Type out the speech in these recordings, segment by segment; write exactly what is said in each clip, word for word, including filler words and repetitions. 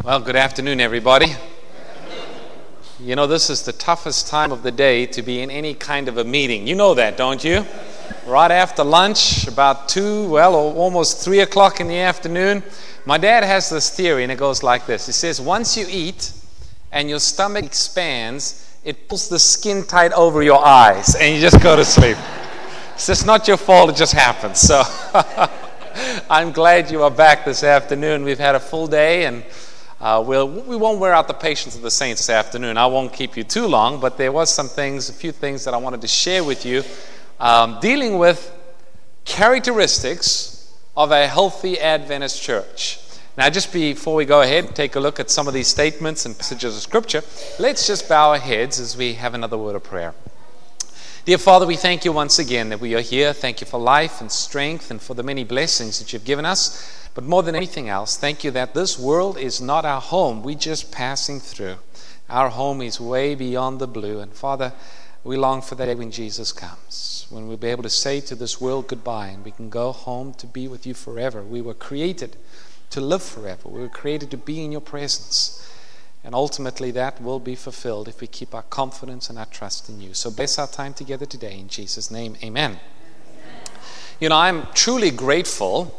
Well, good afternoon, everybody. You know, this is the toughest time of the day to be in any kind of a meeting. You know that, don't you? Right after lunch, about two, well, almost three o'clock in the afternoon. My dad has this theory, and it goes like this. He says, once you eat and your stomach expands, it pulls the skin tight over your eyes, and you just go to sleep. It's just not your fault, it just happens. So I'm glad you are back this afternoon. We've had a full day, and Uh, we'll, we won't wear out the patience of the saints this afternoon. I won't keep you too long, but there was some things, a few things that I wanted to share with you, um, dealing with characteristics of a healthy Adventist church. Now, just before we go ahead and take a look at some of these statements and passages of Scripture, let's just bow our heads as we have another word of prayer. Dear Father, we thank you once again that we are here. Thank you for life and strength and for the many blessings that you've given us. But more than anything else, thank you that this world is not our home. We're just passing through. Our home is way beyond the blue. And Father, we long for that day when Jesus comes, when we'll be able to say to this world goodbye and we can go home to be with you forever. We were created to live forever. We were created to be in your presence. And ultimately that will be fulfilled if we keep our confidence and our trust in you. So bless our time together today in Jesus' name. Amen. Amen. You know, I'm truly grateful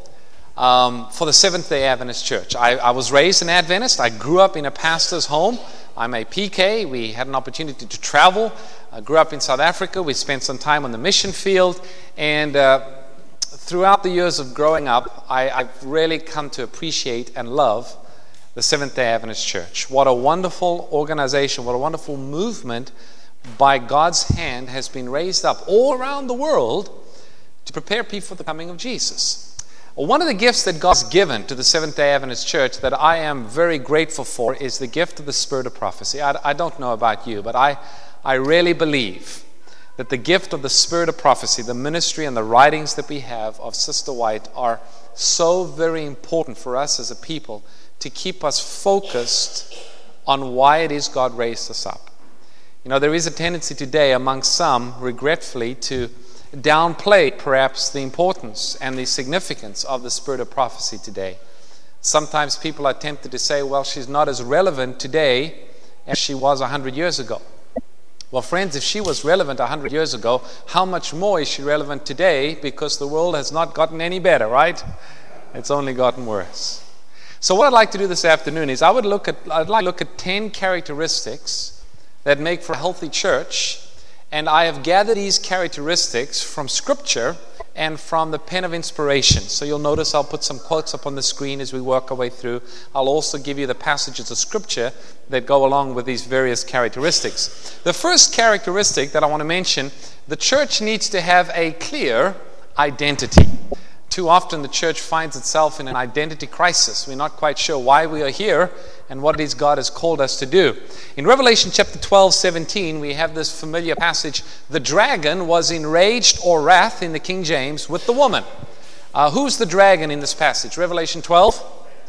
Um, for the Seventh-day Adventist Church. I, I was raised an Adventist. I grew up in a pastor's home. I'm a P K. We had an opportunity to travel. I grew up in South Africa. We spent some time on the mission field. And uh, throughout the years of growing up, I, I've really come to appreciate and love the Seventh-day Adventist Church. What a wonderful organization, what a wonderful movement by God's hand has been raised up all around the world to prepare people for the coming of Jesus. One of the gifts that God's given to the Seventh-day Adventist Church that I am very grateful for is the gift of the Spirit of prophecy. I, I don't know about you, but I, I really believe that the gift of the Spirit of prophecy, the ministry and the writings that we have of Sister White are so very important for us as a people to keep us focused on why it is God raised us up. You know, there is a tendency today among some, regretfully, to downplay perhaps the importance and the significance of the Spirit of prophecy today. Sometimes people are tempted to say, well, she's not as relevant today as she was one hundred years ago. Well, friends, if she was relevant one hundred years ago, how much more is she relevant today? Because the world has not gotten any better, right? It's only gotten worse. So what I'd like to do this afternoon is I would look at I'd like to look at ten characteristics that make for a healthy church. And I have gathered these characteristics from Scripture and from the pen of inspiration. So you'll notice I'll put some quotes up on the screen as we work our way through. I'll also give you the passages of Scripture that go along with these various characteristics. The first characteristic that I want to mention, the church needs to have a clear identity. Too often the church finds itself in an identity crisis. We're not quite sure why we are here and what it is God has called us to do. In Revelation chapter twelve, seventeen, we have this familiar passage. The dragon was enraged or wrath in the King James with the woman. Uh, who's the dragon in this passage? Revelation twelve?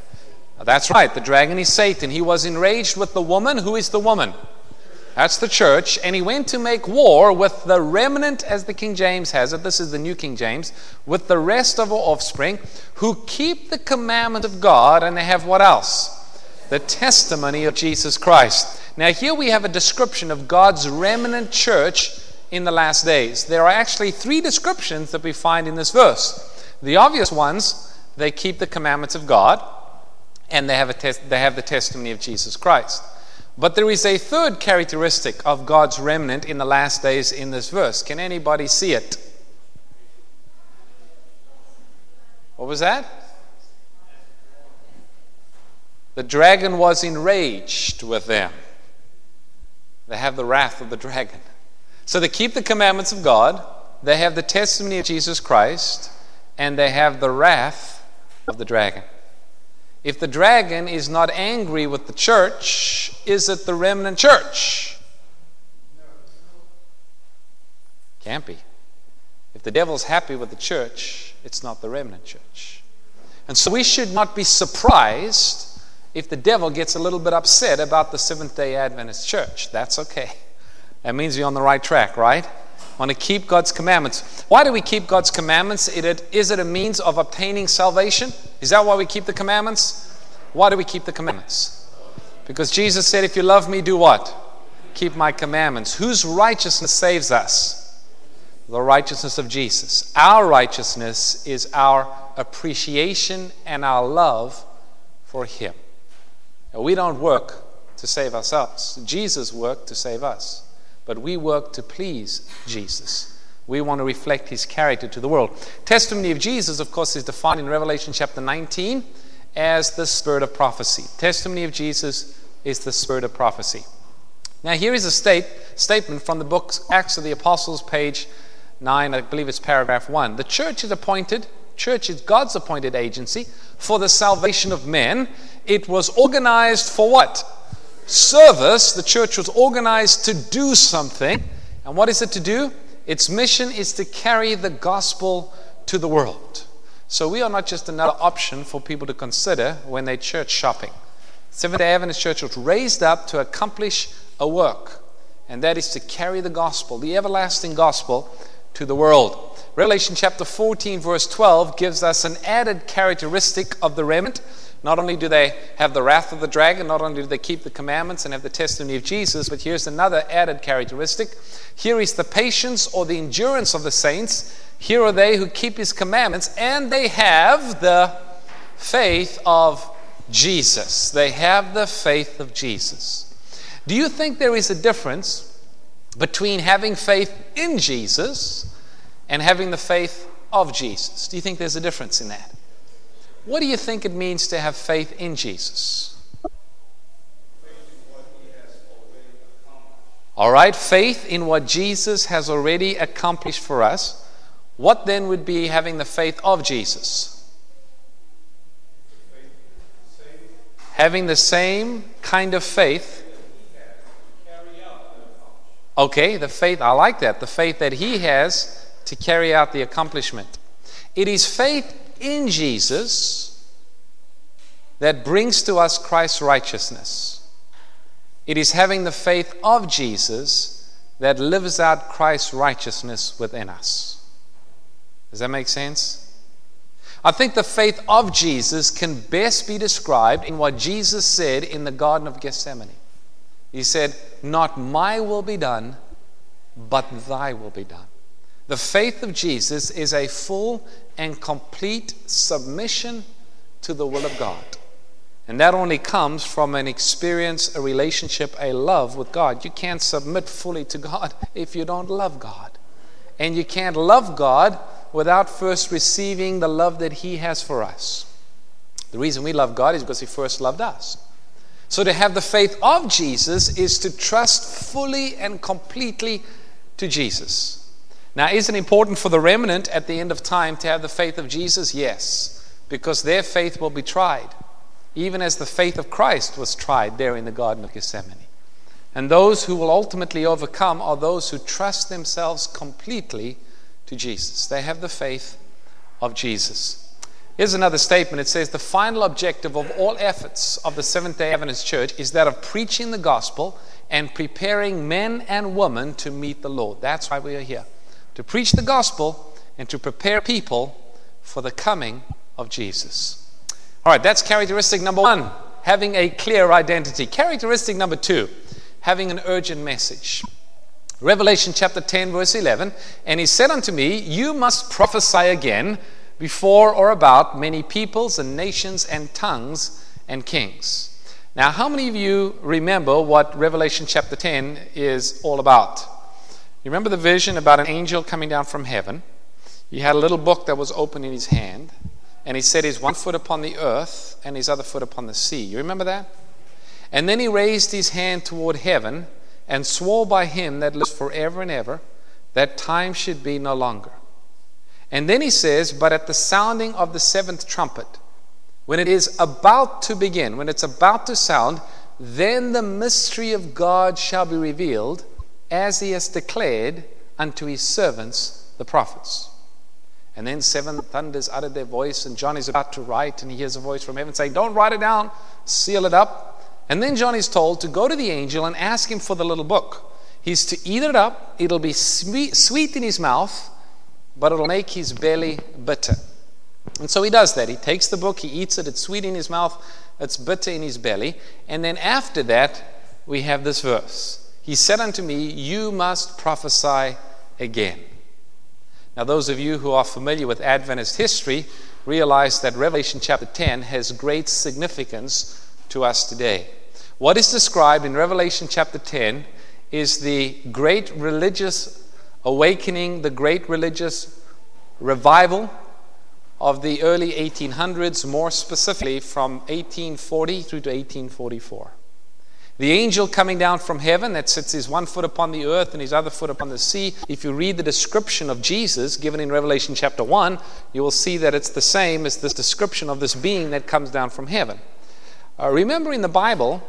That's right, the dragon is Satan. He was enraged with the woman. Who is the woman? That's the church. And he went to make war with the remnant, as the King James has it. This is the New King James. With the rest of her offspring who keep the commandment of God, and they have what else? The testimony of Jesus Christ. Now here we have a description of God's remnant church in the last days. There are actually three descriptions that we find in this verse. The obvious ones, they keep the commandments of God, and they have, a tes- they have the testimony of Jesus Christ. But there is a third characteristic of God's remnant in the last days in this verse. Can anybody see it? What was that? The dragon was enraged with them. They have the wrath of the dragon. So they keep the commandments of God, they have the testimony of Jesus Christ, and they have the wrath of the dragon. If the dragon is not angry with the church, is it the remnant church? Can't be. If the devil's happy with the church, it's not the remnant church. And so we should not be surprised if the devil gets a little bit upset about the Seventh-day Adventist church. That's okay. That means you're on the right track, right? Want to keep God's commandments. Why do we keep God's commandments? Is it a means of obtaining salvation? Is that why we keep the commandments? Why do we keep the commandments? Because Jesus said, if you love me, do what? Keep my commandments. Whose righteousness saves us? The righteousness of Jesus. Our righteousness is our appreciation and our love for him. And we don't work to save ourselves. Jesus worked to save us. But we work to please Jesus. We want to reflect his character to the world. Testimony of Jesus, of course, is defined in Revelation chapter nineteen as the spirit of prophecy. Testimony of Jesus is the spirit of prophecy. Now here is a state, statement from the book Acts of the Apostles, page nine, I believe it's paragraph one. The church is appointed, church is God's appointed agency for the salvation of men. It was organized for what? Service. The church was organized to do something. And what is it to do? Its mission is to carry the gospel to the world. So we are not just another option for people to consider when they're church shopping. Seventh-day Adventist Church was raised up to accomplish a work, and that is to carry the gospel, the everlasting gospel, to the world. Revelation chapter fourteen, verse twelve gives us an added characteristic of the remnant. Not only do they have the wrath of the dragon, not only do they keep the commandments and have the testimony of Jesus, but here's another added characteristic. Here is the patience or the endurance of the saints. Here are they who keep his commandments, and they have the faith of Jesus. They have the faith of Jesus. Do you think there is a difference between having faith in Jesus and having the faith of Jesus? Do you think there's a difference in that? What do you think it means to have faith in Jesus? All right, faith in what Jesus has already accomplished for us. What then would be having the faith of Jesus? Having the same kind of faith. Okay, the faith, I like that. The faith that he has to carry out the accomplishment. It is faith in Jesus that brings to us Christ's righteousness. It is having the faith of Jesus that lives out Christ's righteousness within us. Does that make sense? I think the faith of Jesus can best be described in what Jesus said in the Garden of Gethsemane. He said, not my will be done, but thy will be done. The faith of Jesus is a full and complete submission to the will of God. And that only comes from an experience, a relationship, a love with God. You can't submit fully to God if you don't love God. And you can't love God without first receiving the love that he has for us. The reason we love God is because he first loved us. So to have the faith of Jesus is to trust fully and completely to Jesus. Now, is it important for the remnant at the end of time to have the faith of Jesus? Yes, because their faith will be tried, even as the faith of Christ was tried there in the Garden of Gethsemane. And those who will ultimately overcome are those who trust themselves completely to Jesus. They have the faith of Jesus. Here's another statement. It says, the final objective of all efforts of the Seventh-day Adventist Church is that of preaching the gospel and preparing men and women to meet the Lord. That's why we are here. To preach the gospel and to prepare people for the coming of Jesus. All right, that's characteristic number one, having a clear identity. Characteristic number two, having an urgent message. Revelation chapter ten, verse eleven, and he said unto me, you must prophesy again before or about many peoples and nations and tongues and kings. Now, how many of you remember what Revelation chapter ten is all about? You remember the vision about an angel coming down from heaven? He had a little book that was open in his hand, and he set his one foot upon the earth and his other foot upon the sea. You remember that? And then he raised his hand toward heaven and swore by him that lives forever and ever, that time should be no longer. And then he says, but at the sounding of the seventh trumpet, when it is about to begin, when it's about to sound, then the mystery of God shall be revealed, as he has declared unto his servants, the prophets. And then seven thunders uttered their voice, and John is about to write, and he hears a voice from heaven saying, don't write it down, seal it up. And then John is told to go to the angel and ask him for the little book. He's to eat it up. It'll be sweet, sweet in his mouth, but it'll make his belly bitter. And so he does that. He takes the book, he eats it, it's sweet in his mouth, It's bitter in his belly. And then after that, we have this verse. He said unto me, you must prophesy again. Now, those of you who are familiar with Adventist history realize that Revelation chapter ten has great significance to us today. What is described in Revelation chapter ten is the great religious awakening, the great religious revival of the early eighteen hundreds, more specifically from eighteen forty through to eighteen forty-four. The angel coming down from heaven that sits his one foot upon the earth and his other foot upon the sea. If you read the description of Jesus given in Revelation chapter one, you will see that it's the same as this description of this being that comes down from heaven. Uh, remember, in the Bible,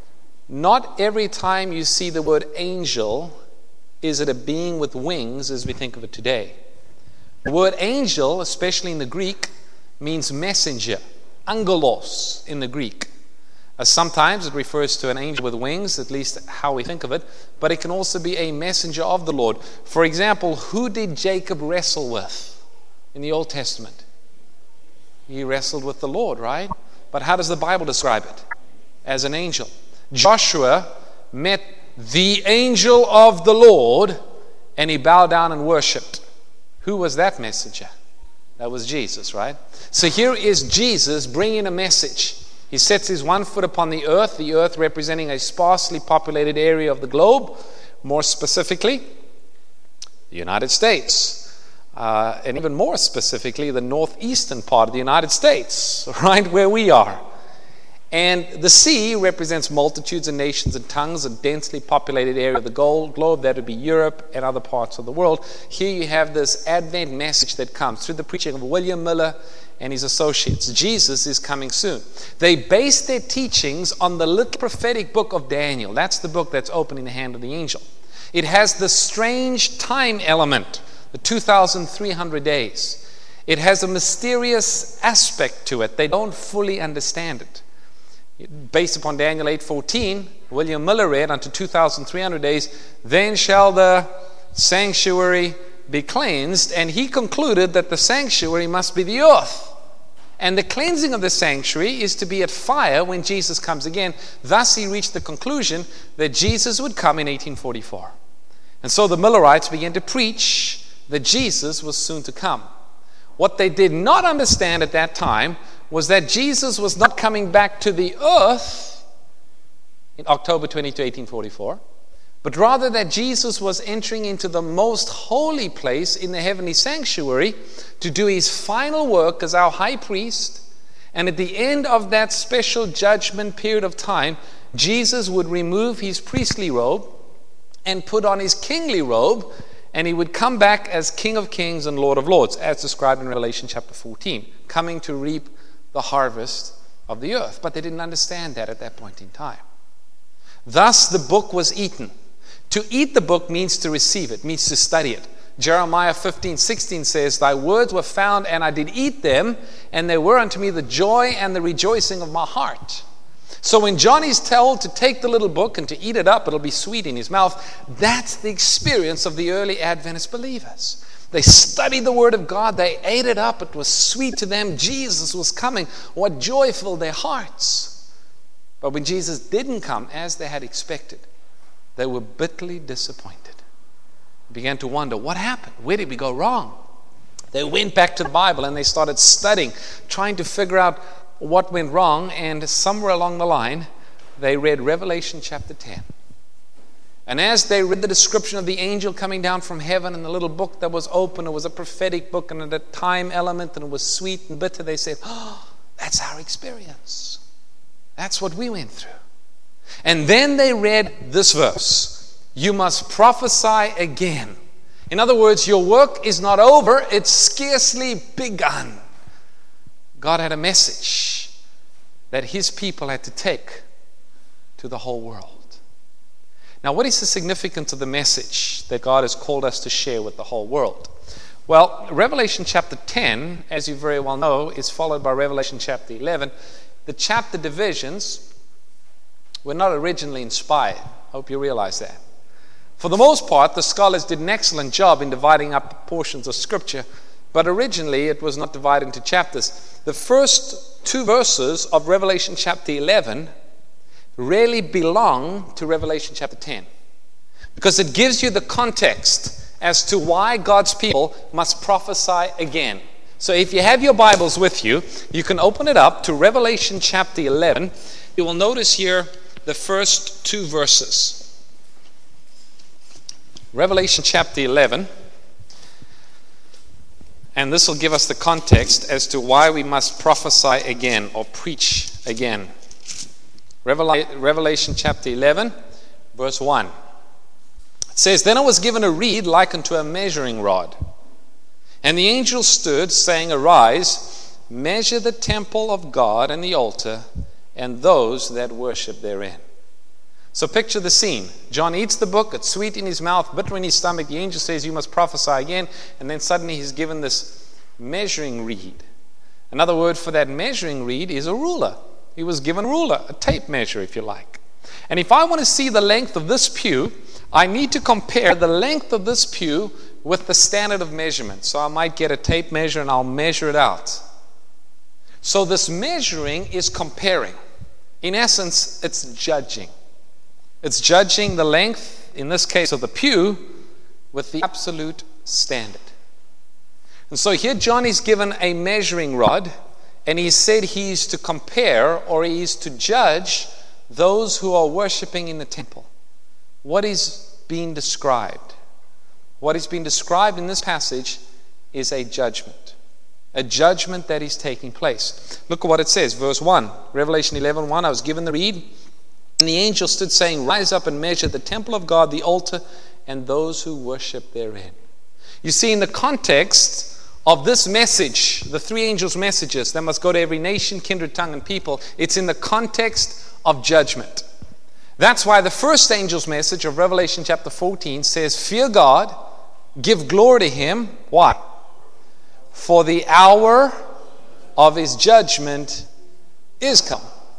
not every time you see the word angel is it a being with wings as we think of it today. The word angel, especially in the Greek, means messenger, angelos in the Greek. Uh, sometimes it refers to an angel with wings, at least how we think of it, but it can also be a messenger of the Lord. For example, who did Jacob wrestle with in the Old Testament? He wrestled with the Lord, right? But how does the Bible describe it? As an angel. Joshua met the angel of the Lord and he bowed down and worshipped. Who was that messenger? That was Jesus, right? So here is Jesus bringing a message. He sets his one foot upon the earth, the earth representing a sparsely populated area of the globe, more specifically, the United States, uh, and even more specifically, the northeastern part of the United States, right where we are. And the sea represents multitudes of nations and tongues, a densely populated area of the globe. That would be Europe and other parts of the world. Here you have this Advent message that comes through the preaching of William Miller and his associates. Jesus is coming soon. They base their teachings on the little prophetic book of Daniel. That's the book that's open in the hand of the angel. It has the strange time element, the two thousand three hundred days. It has a mysterious aspect to it. They don't fully understand it. Based upon Daniel eight fourteen, William Miller read, unto two thousand three hundred days, then shall the sanctuary be cleansed. And he concluded that the sanctuary must be the earth. And the cleansing of the sanctuary is to be at fire when Jesus comes again. Thus he reached the conclusion that Jesus would come in eighteen forty-four. And so the Millerites began to preach that Jesus was soon to come. What they did not understand at that time was that Jesus was not coming back to the earth in October twentieth, eighteen forty-four, but rather that Jesus was entering into the most holy place in the heavenly sanctuary to do his final work as our high priest. And at the end of that special judgment period of time, Jesus would remove his priestly robe and put on his kingly robe, and he would come back as King of Kings and Lord of Lords, as described in Revelation chapter fourteen, coming to reap the harvest of the earth. But they didn't understand that at that point in time. Thus the book was eaten. To eat the book means to receive it, means to study it. Jeremiah fifteen sixteen says, thy words were found, and I did eat them, and they were unto me the joy and the rejoicing of my heart. So when John is told to take the little book and to eat it up, it'll be sweet in his mouth, that's the experience of the early Adventist believers. They studied the Word of God. They ate it up. It was sweet to them. Jesus was coming. What joy filled their hearts. But when Jesus didn't come as they had expected, they were bitterly disappointed. They began to wonder, what happened? Where did we go wrong? They went back to the Bible and they started studying, trying to figure out what went wrong. And somewhere along the line, they read Revelation chapter ten. And as they read the description of the angel coming down from heaven and the little book that was open, it was a prophetic book and it had a time element and it was sweet and bitter, they said, oh, that's our experience. That's what we went through. And then they read this verse, you must prophesy again. In other words, your work is not over, it's scarcely begun. God had a message that his people had to take to the whole world. Now, what is the significance of the message that God has called us to share with the whole world? Well, Revelation chapter ten, as you very well know, is followed by Revelation chapter eleven. The chapter divisions were not originally inspired. I hope you realize that. For the most part, the scholars did an excellent job in dividing up portions of Scripture But originally it was not divided into chapters. The first two verses of Revelation chapter eleven really belong to Revelation chapter ten, because it gives you the context as to why God's people must prophesy again. So if you have your Bibles with you, you can open it up to Revelation chapter eleven. You will notice here the first two verses. Revelation chapter eleven. And this will give us the context as to why we must prophesy again or preach again. Revelation chapter eleven, verse one. It says, "Then I was given a reed like unto a measuring rod. And the angel stood, saying, Arise, measure the temple of God and the altar, and those that worship therein." So picture the scene. John eats the book, it's sweet in his mouth, bitter in his stomach. The angel says, "You must prophesy again." And then suddenly he's given this measuring reed. Another word for that measuring reed is a ruler. He was given a ruler, a tape measure, if you like. And if I want to see the length of this pew, I need to compare the length of this pew with the standard of measurement. So I might get a tape measure and I'll measure it out. So this measuring is comparing. In essence, it's judging. It's judging the length, in this case of the pew, with the absolute standard. And so here John is given a measuring rod, and he said he's to compare, or he's to judge those who are worshiping in the temple. What is being described? What is being described in this passage is a judgment. A judgment that is taking place. Look at what it says, verse one. Revelation eleven one, "I was given the reed, and the angel stood saying, Rise up and measure the temple of God, the altar, and those who worship therein." You see, in the context of this message, the three angels' messages that must go to every nation, kindred, tongue, and people, it's in the context of judgment. That's why the first angel's message of Revelation chapter fourteen says, "Fear God, give glory to Him." Why? "For the hour of His judgment is come."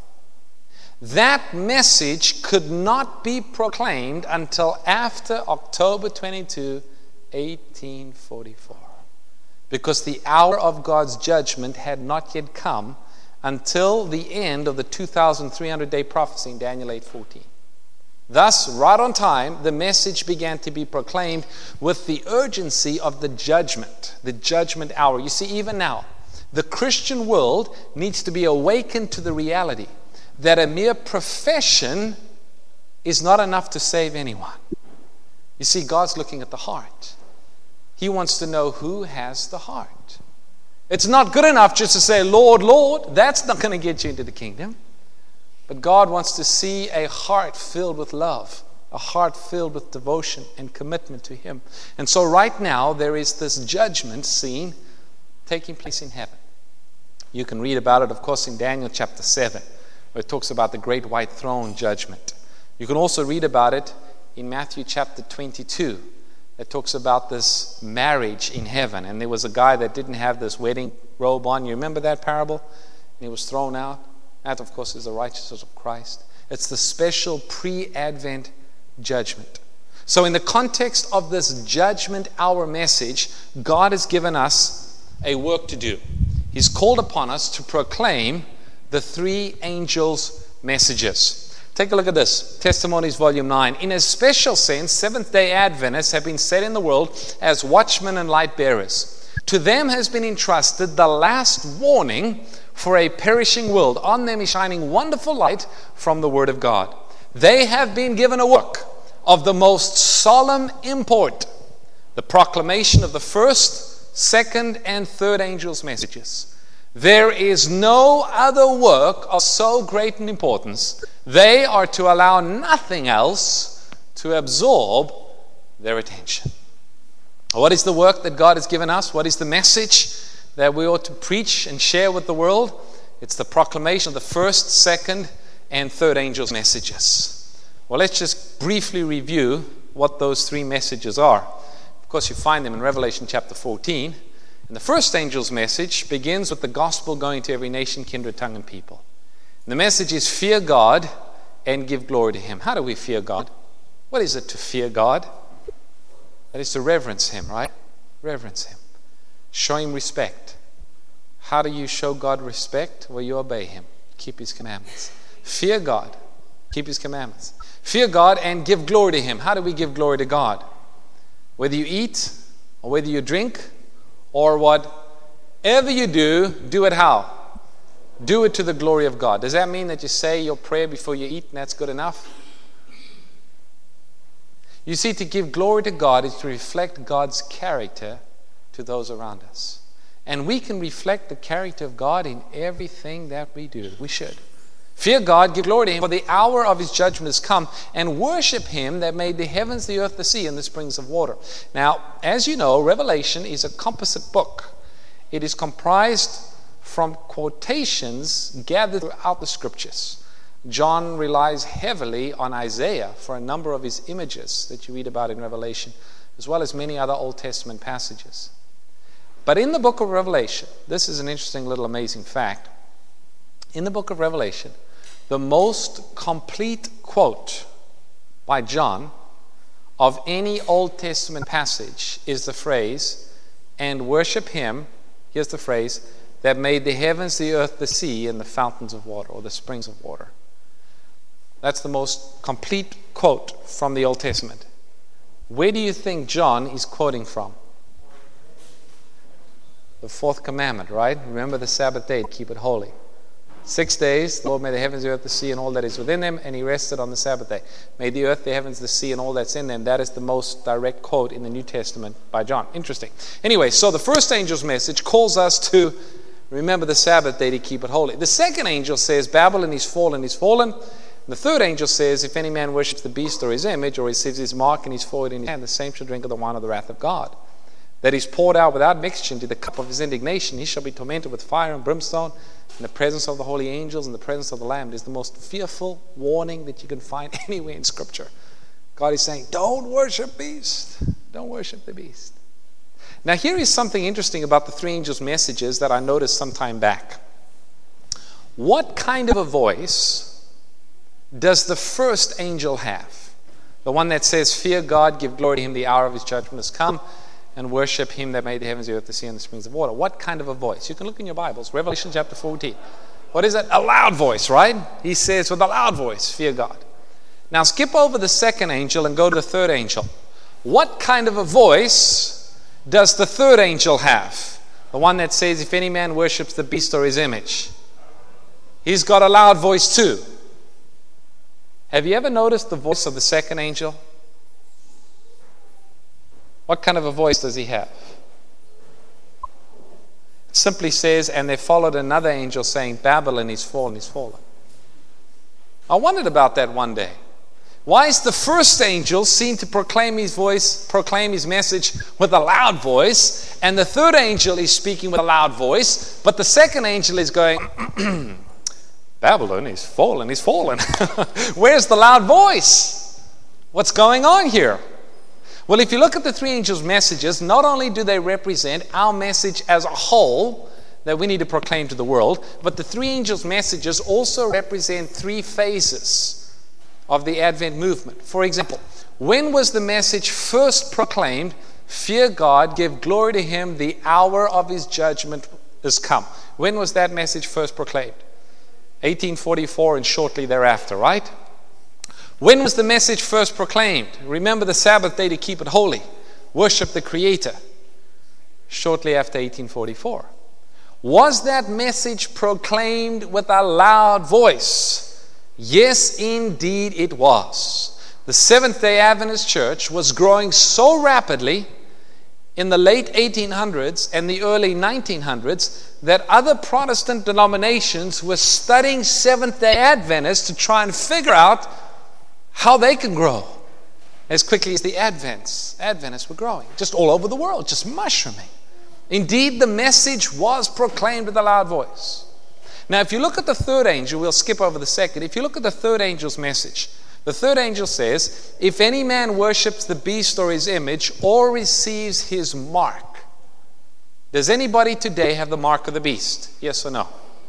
That message could not be proclaimed until after October twenty-second, eighteen forty-four. Because the hour of God's judgment had not yet come until the end of the two thousand three hundred day prophecy in Daniel eight fourteen. Thus, right on time, the message began to be proclaimed with the urgency of the judgment, the judgment hour. You see, even now, the Christian world needs to be awakened to the reality that a mere profession is not enough to save anyone. You see, God's looking at the heart. He wants to know who has the heart. It's not good enough just to say, "Lord, Lord." That's not going to get you into the kingdom. But God wants to see a heart filled with love, a heart filled with devotion and commitment to Him. And so right now, there is this judgment scene taking place in heaven. You can read about it, of course, in Daniel chapter seven, where it talks about the great white throne judgment. You can also read about it in Matthew chapter twenty-two. It talks about this marriage in heaven. And there was a guy that didn't have this wedding robe on. You remember that parable? And he was thrown out. That, of course, is the righteousness of Christ. It's the special pre-Advent judgment. So in the context of this judgment hour message, God has given us a work to do. He's called upon us to proclaim the three angels' messages. Take a look at this. Testimonies, volume nine. In a special sense, Seventh-day Adventists have been set in the world as watchmen and light bearers. To them has been entrusted the last warning for a perishing world. On them is shining wonderful light from the Word of God. They have been given a work of the most solemn import, the proclamation of the first, second, and third angels' messages. There is no other work of so great an importance. They are to allow nothing else to absorb their attention. What is the work that God has given us? What is the message that we ought to preach and share with the world? It's the proclamation of the first, second, and third angels' messages. Well, let's just briefly review what those three messages are. Of course, you find them in Revelation chapter fourteen. And the first angel's message begins with the gospel going to every nation, kindred, tongue, and people. And the message is fear God and give glory to Him. How do we fear God? What is it to fear God? That is to reverence Him, right? Reverence Him. Show him respect. How do you show God respect? Well, you obey him. Keep his commandments. Fear God. Keep his commandments. Fear God and give glory to him. How do we give glory to God? Whether you eat or whether you drink or whatever you do, do it how? Do it to the glory of God. Does that mean that you say your prayer before you eat and that's good enough? You see, to give glory to God is to reflect God's character to those around us. And we can reflect the character of God in everything that we do. We should. Fear God, give glory to him, for the hour of his judgment has come, and worship him that made the heavens, the earth, the sea, and the springs of water. Now, as you know, Revelation is a composite book. It is comprised from quotations gathered throughout the scriptures. John relies heavily on Isaiah for a number of his images that you read about in Revelation, as well as many other Old Testament passages. But in the book of Revelation, this is an interesting little amazing fact. In the book of Revelation, the most complete quote by John of any Old Testament passage is the phrase, and worship him, here's the phrase, that made the heavens, the earth, the sea, and the fountains of water, or the springs of water. That's the most complete quote from the Old Testament. Where do you think John is quoting from? The fourth commandment, right? Remember the Sabbath day, keep it holy. Six days, the Lord made the heavens, the earth, the sea, and all that is within them, and he rested on the Sabbath day. Made the earth, the heavens, the sea, and all that's in them. That is the most direct quote in the New Testament by John. Interesting. Anyway, so the first angel's message calls us to remember the Sabbath day to keep it holy. The second angel says, Babylon is fallen, is fallen. And the third angel says, if any man worships the beast or his image, or receives his mark and his forehead in his hand, the same shall drink of the wine of the wrath of God, that is poured out without mixture into the cup of his indignation. He shall be tormented with fire and brimstone in the presence of the holy angels and the presence of the Lamb. It is the most fearful warning that you can find anywhere in Scripture. God is saying, don't worship beast. Don't worship the beast. Now here is something interesting about the three angels' messages that I noticed some time back. What kind of a voice does the first angel have? The one that says, fear God, give glory to him, the hour of his judgment has come, and worship him that made the heavens, the earth, the sea, and the springs of water. What kind of a voice? You can look in your Bibles. Revelation chapter fourteen. What is that? A loud voice, right? He says with a loud voice, fear God. Now skip over the second angel and go to the third angel. What kind of a voice does the third angel have? The one that says, if any man worships the beast or his image. He's got a loud voice too. Have you ever noticed the voice of the second angel? What kind of a voice does he have? It simply says, and there followed another angel saying, Babylon is fallen, is fallen. I wondered about that one day. Why is the first angel seen to proclaim his voice, proclaim his message with a loud voice, and the third angel is speaking with a loud voice, but the second angel is going, Babylon is fallen, is fallen. Where's the loud voice? What's going on here? Well, if you look at the three angels' messages, not only do they represent our message as a whole that we need to proclaim to the world, but the three angels' messages also represent three phases of the Advent movement. For example, when was the message first proclaimed? Fear God, give glory to him, the hour of his judgment is come. When was that message first proclaimed? eighteen forty-four and shortly thereafter, right? When was the message first proclaimed? Remember the Sabbath day to keep it holy. Worship the Creator. Shortly after eighteen forty-four. Was that message proclaimed with a loud voice? Yes, indeed it was. The Seventh-day Adventist Church was growing so rapidly in the late eighteen hundreds and the early nineteen hundreds that other Protestant denominations were studying Seventh-day Adventists to try and figure out how they can grow as quickly as the Advents, Adventists were growing, just all over the world, just mushrooming. Indeed, the message was proclaimed with a loud voice. Now, if you look at the third angel, we'll skip over the second. If you look at the third angel's message, the third angel says, if any man worships the beast or his image or receives his mark. Does anybody today have the mark of the beast? Yes or no?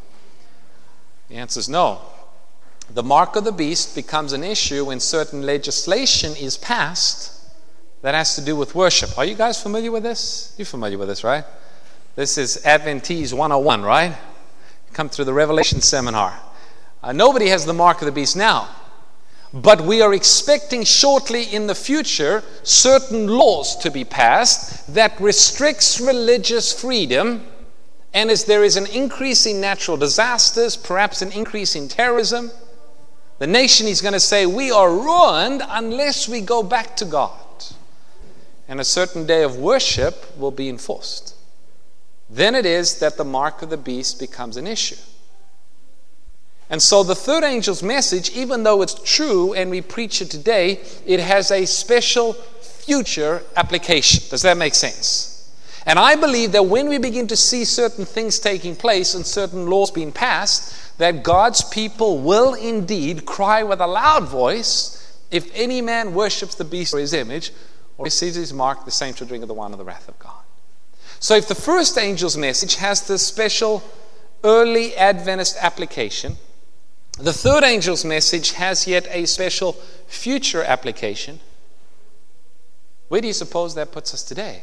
The answer is no. The mark of the beast becomes an issue when certain legislation is passed that has to do with worship. Are you guys familiar with this? You're familiar with this, right? This is Adventese one oh one, right? Come through the Revelation seminar. Uh, nobody has the mark of the beast now. But we are expecting shortly in the future certain laws to be passed that restricts religious freedom. And as there is an increase in natural disasters, perhaps an increase in terrorism, the nation is going to say, we are ruined unless we go back to God. And a certain day of worship will be enforced. Then it is that the mark of the beast becomes an issue. And so the third angel's message, even though it's true and we preach it today, it has a special future application. Does that make sense? And I believe that when we begin to see certain things taking place and certain laws being passed, that God's people will indeed cry with a loud voice, if any man worships the beast or his image, or receives his mark, the same shall drink of the wine of the wrath of God. So if the first angel's message has this special early Adventist application, the third angel's message has yet a special future application. Where do you suppose that puts us today?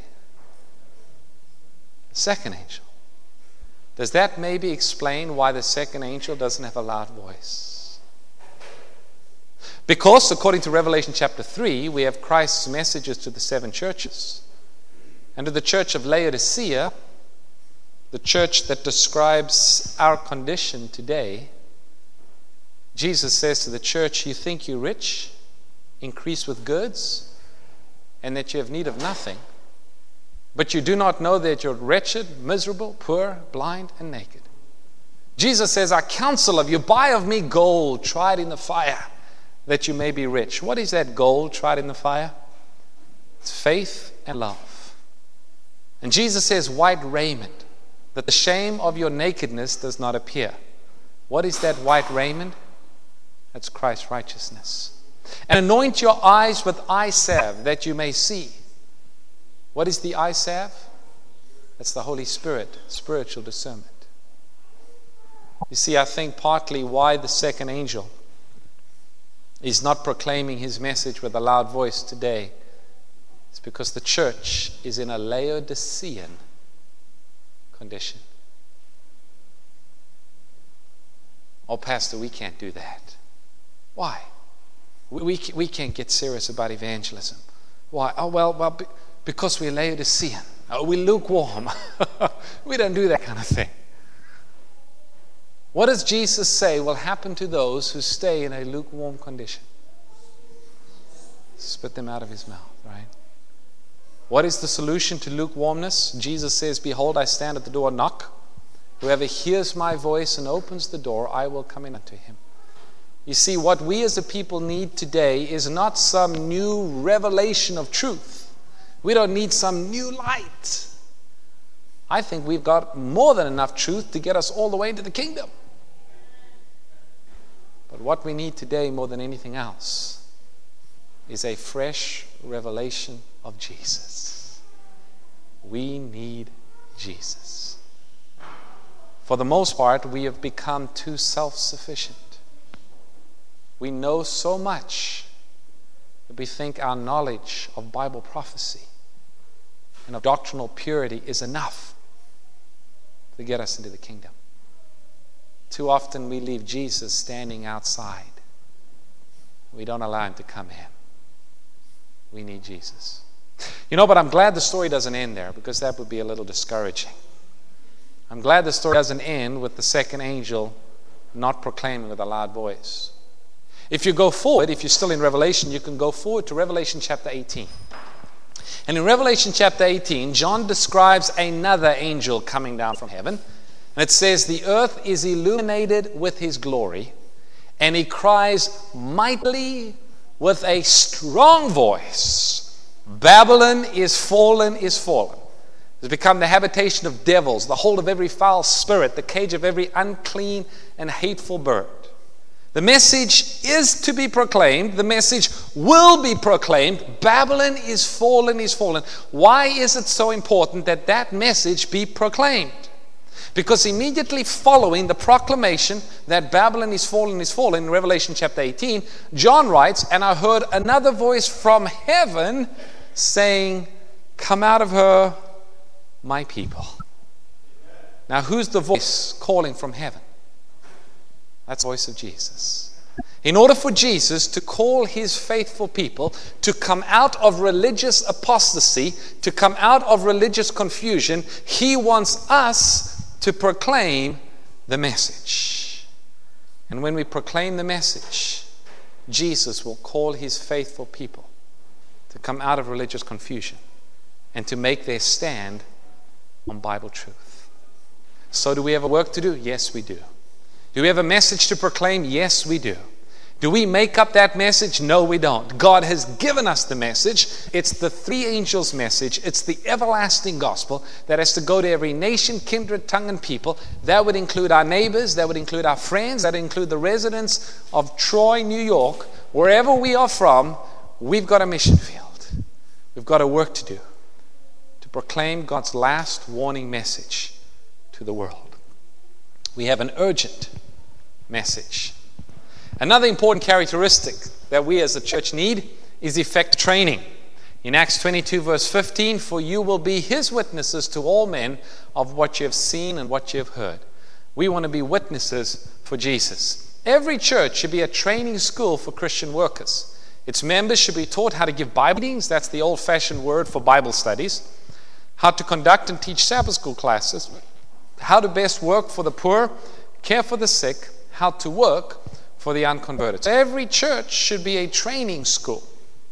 The second angel. Does that maybe explain why the second angel doesn't have a loud voice? Because according to Revelation chapter three, we have Christ's messages to the seven churches. And to the church of Laodicea, the church that describes our condition today, Jesus says to the church, you think you're rich, increase with goods, and that you have need of nothing. But you do not know that you're wretched, miserable, poor, blind, and naked. Jesus says, I counsel of you, buy of me gold tried in the fire, that you may be rich. What is that gold tried in the fire? It's faith and love. And Jesus says, white raiment, that the shame of your nakedness does not appear. What is that white raiment? That's Christ's righteousness. And anoint your eyes with eye salve, that you may see. What is the eye salve? That's the Holy Spirit, spiritual discernment. You see, I think partly why the second angel is not proclaiming his message with a loud voice today is because the church is in a Laodicean condition. Oh, Pastor, we can't do that. Why? We, we, we can't get serious about evangelism. Why? Oh, well, well because we're Laodicean. Oh, we're lukewarm. We don't do that kind of thing. What does Jesus say will happen to those who stay in a lukewarm condition? Spit them out of his mouth, right? What is the solution to lukewarmness? Jesus says, behold, I stand at the door and knock. Whoever hears my voice and opens the door, I will come in unto him. You see, what we as a people need today is not some new revelation of truth. We don't need some new light. I think we've got more than enough truth to get us all the way into the kingdom. But what we need today more than anything else is a fresh revelation of Jesus. We need Jesus. For the most part, we have become too self-sufficient. We know so much that we think our knowledge of Bible prophecy and of doctrinal purity is enough to get us into the kingdom. Too often we leave Jesus standing outside. We don't allow him to come in. We need Jesus. You know, but I'm glad the story doesn't end there, because that would be a little discouraging. I'm glad the story doesn't end with the second angel not proclaiming with a loud voice. If you go forward, if you're still in Revelation, you can go forward to Revelation chapter eighteen. And in Revelation chapter eighteen, John describes another angel coming down from heaven. And it says, the earth is illuminated with his glory, and he cries mightily with a strong voice, Babylon is fallen, is fallen. It has become the habitation of devils, the hold of every foul spirit, the cage of every unclean and hateful bird. The message is to be proclaimed. The message will be proclaimed. Babylon is fallen, is fallen. Why is it so important that that message be proclaimed? Because immediately following the proclamation that Babylon is fallen, is fallen, in Revelation chapter eighteen, John writes, and I heard another voice from heaven saying, come out of her, my people. Now, who's the voice calling from heaven? That's the voice of Jesus. In order for Jesus to call his faithful people to come out of religious apostasy, to come out of religious confusion, he wants us to proclaim the message. And when we proclaim the message, Jesus will call his faithful people to come out of religious confusion and to make their stand on Bible truth. So do we have a work to do? Yes, we do. Do we have a message to proclaim? Yes, we do. Do we make up that message? No, we don't. God has given us the message. It's the three angels' message. It's the everlasting gospel that has to go to every nation, kindred, tongue, and people. That would include our neighbors. That would include our friends. That would include the residents of Troy, New York. Wherever we are from, we've got a mission field. We've got a work to do to proclaim God's last warning message to the world. We have an urgent message. Another important characteristic that we as a church need is effective training. In Acts twenty-two verse fifteen, for you will be his witnesses to all men of what you have seen and what you have heard. We want to be witnesses for Jesus. Every church should be a training school for Christian workers. Its members should be taught how to give Bible meetings, that's the old-fashioned word for Bible studies, how to conduct and teach Sabbath school classes, how to best work for the poor, care for the sick, how to work for the unconverted. So every church should be a training school.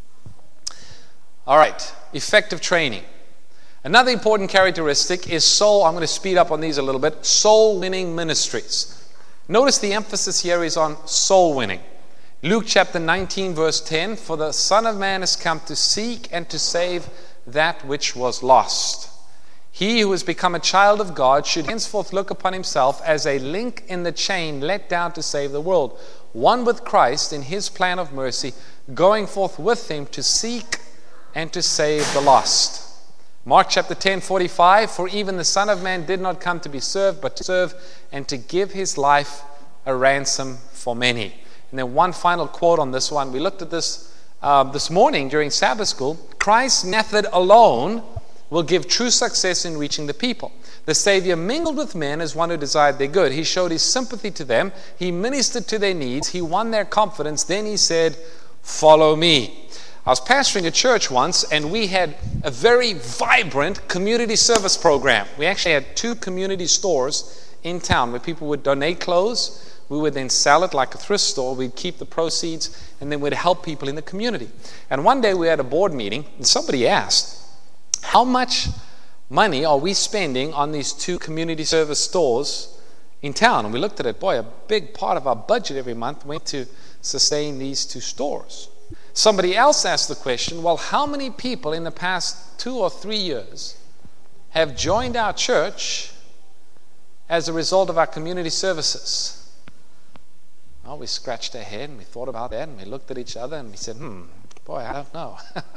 All right, effective training. Another important characteristic is soul, I'm going to speed up on these a little bit, soul winning ministries. Notice the emphasis here is on soul winning. Luke chapter nineteen verse ten, for the Son of Man has come to seek and to save that which was lost. He who has become a child of God should henceforth look upon himself as a link in the chain let down to save the world, one with Christ in his plan of mercy, going forth with him to seek and to save the lost. Mark chapter ten forty-five, for even the Son of Man did not come to be served, but to serve and to give his life a ransom for many. And then one final quote on this one. We looked at this uh, this morning during Sabbath school. Christ's method alone will give true success in reaching the people. The Savior mingled with men as one who desired their good. He showed his sympathy to them. He ministered to their needs. He won their confidence. Then he said, follow me. I was pastoring a church once, and we had a very vibrant community service program. We actually had two community stores in town where people would donate clothes. We would then sell it like a thrift store. We'd keep the proceeds, and then we'd help people in the community. And one day we had a board meeting, and somebody asked, how much money are we spending on these two community service stores in town? And we looked at it, boy, a big part of our budget every month went to sustain these two stores. Somebody else asked the question, well, how many people in the past two or three years have joined our church as a result of our community services? Well, we scratched our head and we thought about that and we looked at each other and we said, hmm, boy, I don't know.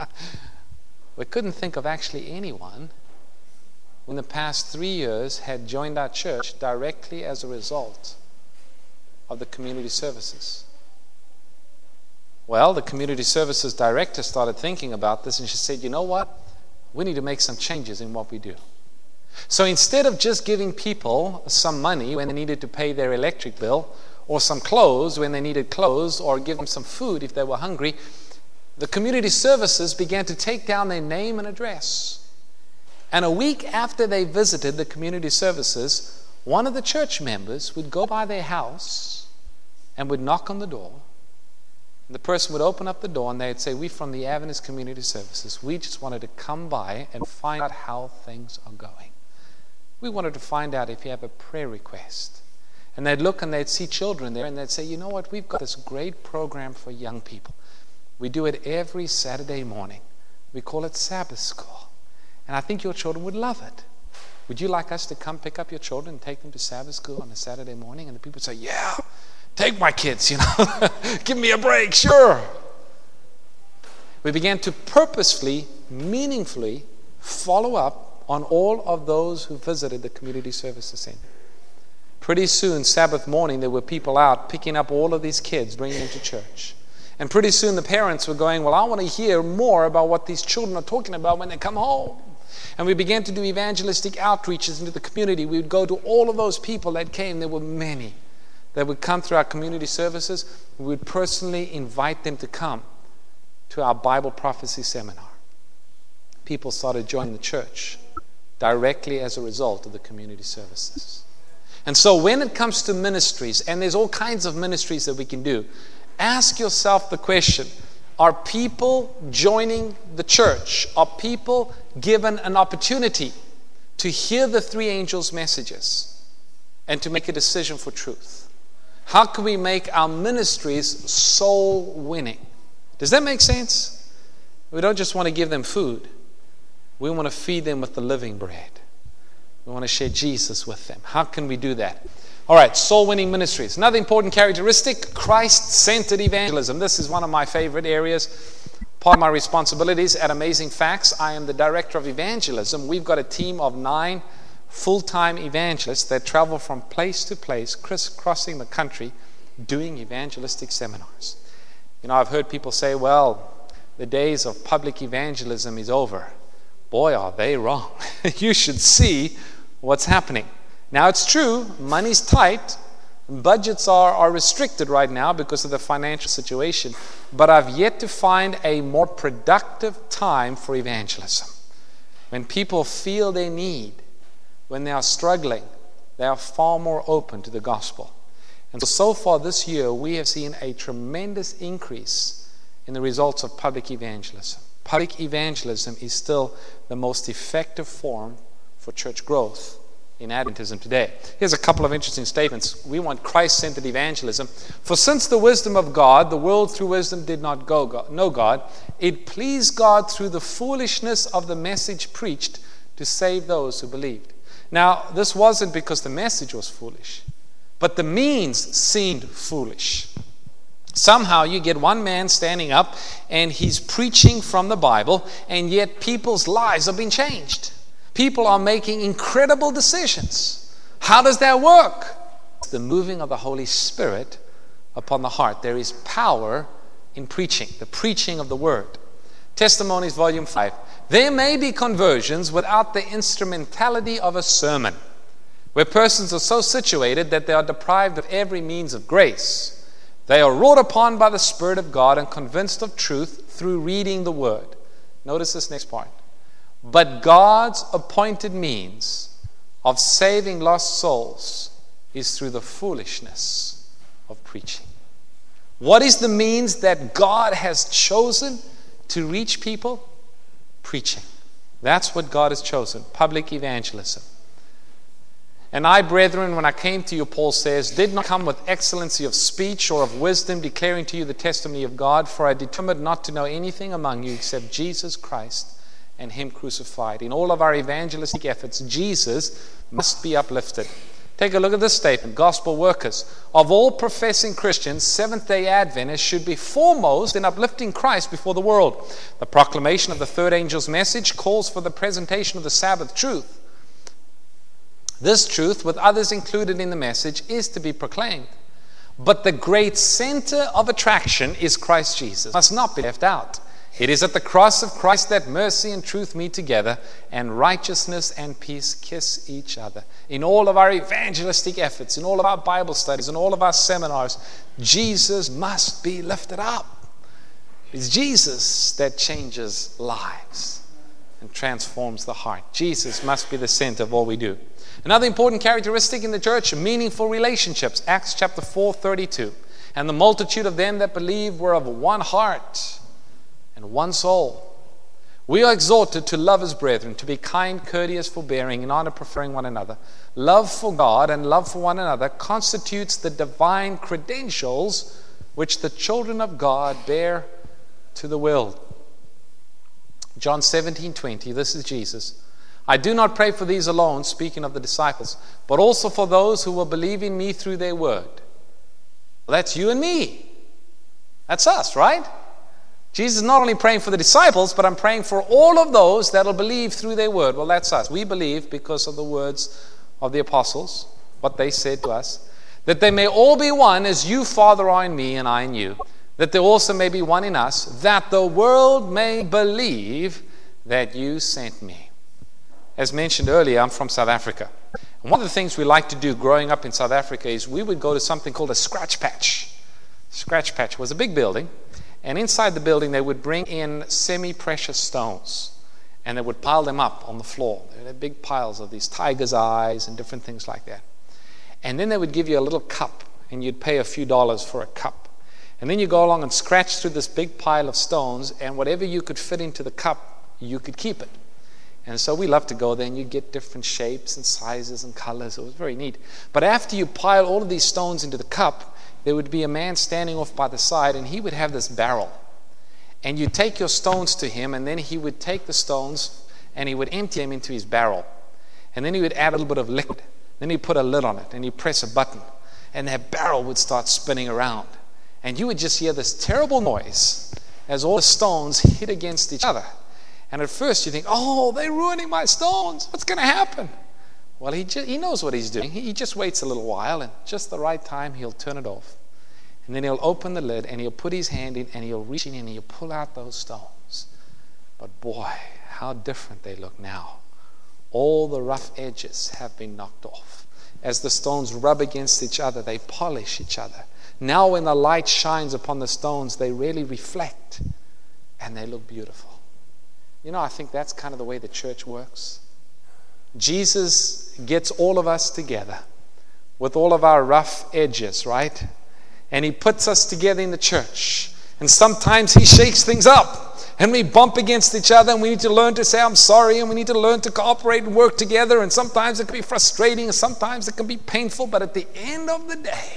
We couldn't think of actually anyone who in the past three years had joined our church directly as a result of the community services. Well, the community services director started thinking about this and she said, you know what? We need to make some changes in what we do. So instead of just giving people some money when they needed to pay their electric bill, or some clothes when they needed clothes, or give them some food if they were hungry, the community services began to take down their name and address. And a week after they visited the community services, one of the church members would go by their house and would knock on the door. And the person would open up the door and they'd say, we're from the Adventist Community Services. We just wanted to come by and find out how things are going. We wanted to find out if you have a prayer request. And they'd look and they'd see children there and they'd say, you know what, we've got this great program for young people. We do it every Saturday morning. We call it Sabbath School. And I think your children would love it. Would you like us to come pick up your children and take them to Sabbath School on a Saturday morning? And the people would say, yeah, take my kids, you know. Give me a break, sure. We began to purposefully, meaningfully follow up on all of those who visited the community services center. Pretty soon, Sabbath morning, there were people out picking up all of these kids, bringing them to church. And pretty soon the parents were going, well, I want to hear more about what these children are talking about when they come home. And we began to do evangelistic outreaches into the community. We would go to all of those people that came. There were many that would come through our community services. We would personally invite them to come to our Bible prophecy seminar. People started joining the church directly as a result of the community services. And so when it comes to ministries, and there's all kinds of ministries that we can do, ask yourself the question, are people joining the church? Are people given an opportunity to hear the three angels' messages and to make a decision for truth? How can we make our ministries soul winning? Does that make sense? We don't just want to give them food. We want to feed them with the living bread. We want to share Jesus with them. How can we do that? All right, soul-winning ministries. Another important characteristic, Christ-centered evangelism. This is one of my favorite areas. Part of my responsibilities at Amazing Facts, I am the director of evangelism. We've got a team of nine full-time evangelists that travel from place to place, crisscrossing the country, doing evangelistic seminars. You know, I've heard people say, well, the days of public evangelism is over. Boy, are they wrong. You should see what's happening. Now, it's true, money's tight, budgets are, are restricted right now because of the financial situation, but I've yet to find a more productive time for evangelism. When people feel their need, when they are struggling, they are far more open to the gospel. And so, so far this year, we have seen a tremendous increase in the results of public evangelism. Public evangelism is still the most effective form for church growth in Adventism today. Here's a couple of interesting statements. We want Christ-centered evangelism. For since the wisdom of God, the world through wisdom did not go God, know God, it pleased God through the foolishness of the message preached to save those who believed. Now, this wasn't because the message was foolish, but the means seemed foolish. Somehow you get one man standing up and he's preaching from the Bible, and yet people's lives have been changed. People are making incredible decisions. How does that work? It's the moving of the Holy Spirit upon the heart. There is power in preaching, the preaching of the Word. Testimonies, Volume five. There may be conversions without the instrumentality of a sermon, where persons are so situated that they are deprived of every means of grace. They are wrought upon by the Spirit of God and convinced of truth through reading the Word. Notice this next part. But God's appointed means of saving lost souls is through the foolishness of preaching. What is the means that God has chosen to reach people? Preaching. That's what God has chosen, public evangelism. And I, brethren, when I came to you, Paul says, did not come with excellency of speech or of wisdom, declaring to you the testimony of God, for I determined not to know anything among you except Jesus Christ and Him crucified. In all of our evangelistic efforts, Jesus must be uplifted. Take a look at this statement. Gospel workers. Of all professing Christians, Seventh-day Adventists should be foremost in uplifting Christ before the world. The proclamation of the third angel's message calls for the presentation of the Sabbath truth. This truth, with others included in the message, is to be proclaimed. But the great center of attraction is Christ Jesus. It must not be left out. It is at the cross of Christ that mercy and truth meet together, and righteousness and peace kiss each other. In all of our evangelistic efforts, in all of our Bible studies, in all of our seminars, Jesus must be lifted up. It's Jesus that changes lives and transforms the heart. Jesus must be the center of all we do. Another important characteristic in the church, meaningful relationships. Acts chapter four, thirty-two. And the multitude of them that believed were of one heart and one soul. We are exhorted to love as brethren, to be kind, courteous, forbearing, in honor preferring one another. Love for God and love for one another constitutes the divine credentials which the children of God bear to the world. John seventeen, twenty, this is Jesus. I do not pray for these alone, speaking of the disciples, but also for those who will believe in me through their word. Well, that's you and me. That's us, right? Jesus is not only praying for the disciples, but I'm praying for all of those that will believe through their word. Well, that's us. We believe because of the words of the apostles, what they said to us, that they may all be one as you, Father, are in me and I in you, that there also may be one in us, that the world may believe that you sent me. as mentioned earlier, I'm from South Africa. And one of the things we like to do growing up in South Africa is we would go to something called a scratch patch. Scratch patch was a big building, and inside the building they would bring in semi-precious stones, and they would pile them up on the floor. They had big piles of these tiger's eyes and different things like that. And then they would give you a little cup, and you'd pay a few dollars for a cup. And then you go along and scratch through this big pile of stones, and whatever you could fit into the cup, you could keep it. And so we love to go there, and you get different shapes and sizes and colors. It was very neat. But after you pile all of these stones into the cup, there would be a man standing off by the side, and he would have this barrel. And you take your stones to him, and then he would take the stones, and he would empty them into his barrel. And then he would add a little bit of liquid. Then he'd put a lid on it, and he'd press a button, and that barrel would start spinning around. And you would just hear this terrible noise as all the stones hit against each other. And at first you think, oh, they're ruining my stones. What's going to happen? Well, he, just, he knows what he's doing. He just waits a little while, and just the right time, he'll turn it off. And then he'll open the lid, and he'll put his hand in, and he'll reach in, and he'll pull out those stones. But boy, how different they look now. All the rough edges have been knocked off. As the stones rub against each other, they polish each other. Now when the light shines upon the stones, they really reflect, and they look beautiful. You know, I think that's kind of the way the church works. Jesus gets all of us together with all of our rough edges, right? And he puts us together in the church. And sometimes he shakes things up, and we bump against each other, and we need to learn to say, I'm sorry, and we need to learn to cooperate and work together. And sometimes it can be frustrating, and sometimes it can be painful, but at the end of the day,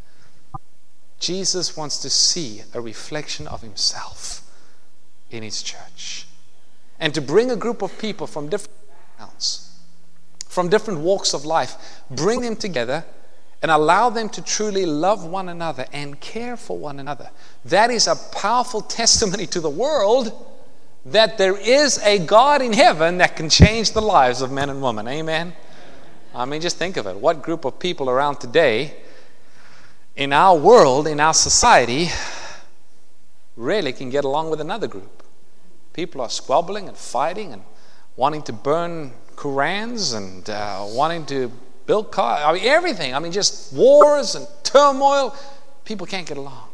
Jesus wants to see a reflection of himself in his church. And to bring a group of people from different backgrounds, from different walks of life, bring them together and allow them to truly love one another and care for one another. That is a powerful testimony to the world that there is a God in heaven that can change the lives of men and women. Amen? I mean, just think of it. What group of people around today in our world, in our society, really can get along with another group? People are squabbling and fighting and wanting to burn Qurans and uh, wanting to build cars. I mean, everything. I mean, just wars and turmoil. People can't get along.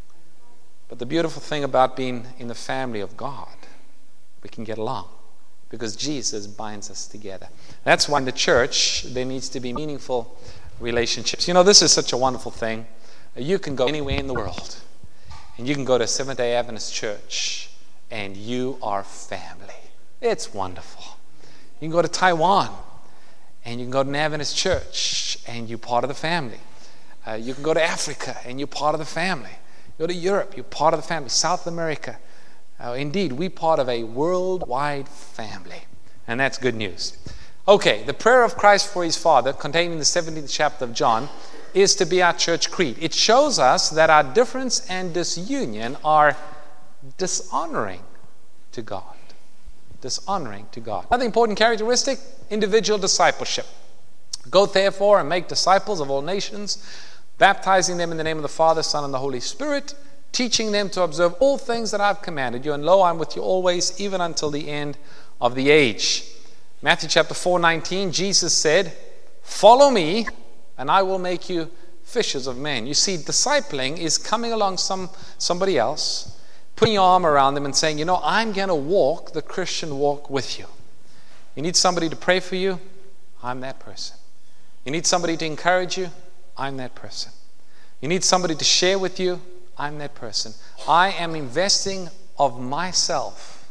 But the beautiful thing about being in the family of God, we can get along because Jesus binds us together. That's why in the church there needs to be meaningful relationships. You know, this is such a wonderful thing. You can go anywhere in the world, and you can go to Seventh-day Adventist Church, and you are family. It's wonderful. You can go to Taiwan, and you can go to an Adventist church, and you're part of the family. Uh, you can go to Africa, and you're part of the family. You go to Europe, you're part of the family. South America. Uh, indeed, we're part of a worldwide family, and that's good news. Okay, the prayer of Christ for his Father, contained in the seventeenth chapter of John, is to be our church creed. It shows us that our difference and disunion are dishonoring to God. Dishonoring to God. Another important characteristic, individual discipleship. Go therefore and make disciples of all nations, baptizing them in the name of the Father, Son, and the Holy Spirit, teaching them to observe all things that I've commanded you. And lo, I'm with you always, even until the end of the age. Matthew chapter four nineteen, Jesus said, follow me, and I will make you fishers of men. You see, discipling is coming along some somebody else, putting your arm around them and saying, you know, I'm going to walk the Christian walk with you. You need somebody to pray for you? I'm that person. You need somebody to encourage you? I'm that person. You need somebody to share with you? I'm that person. I am investing of myself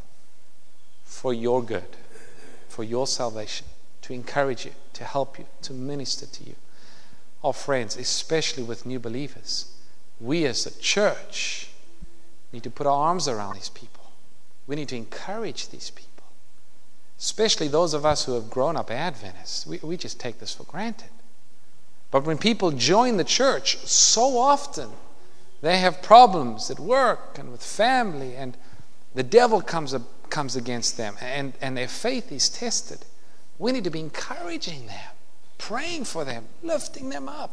for your good, for your salvation, to encourage you, to help you, to minister to you. Oh, friends, especially with new believers, we as a church need to put our arms around these people. We need to encourage these people, especially those of us who have grown up Adventists. We, we just take this for granted. But when people join the church, so often they have problems at work and with family, and the devil comes up, comes against them, and, and their faith is tested. We need to be encouraging them, praying for them, lifting them up.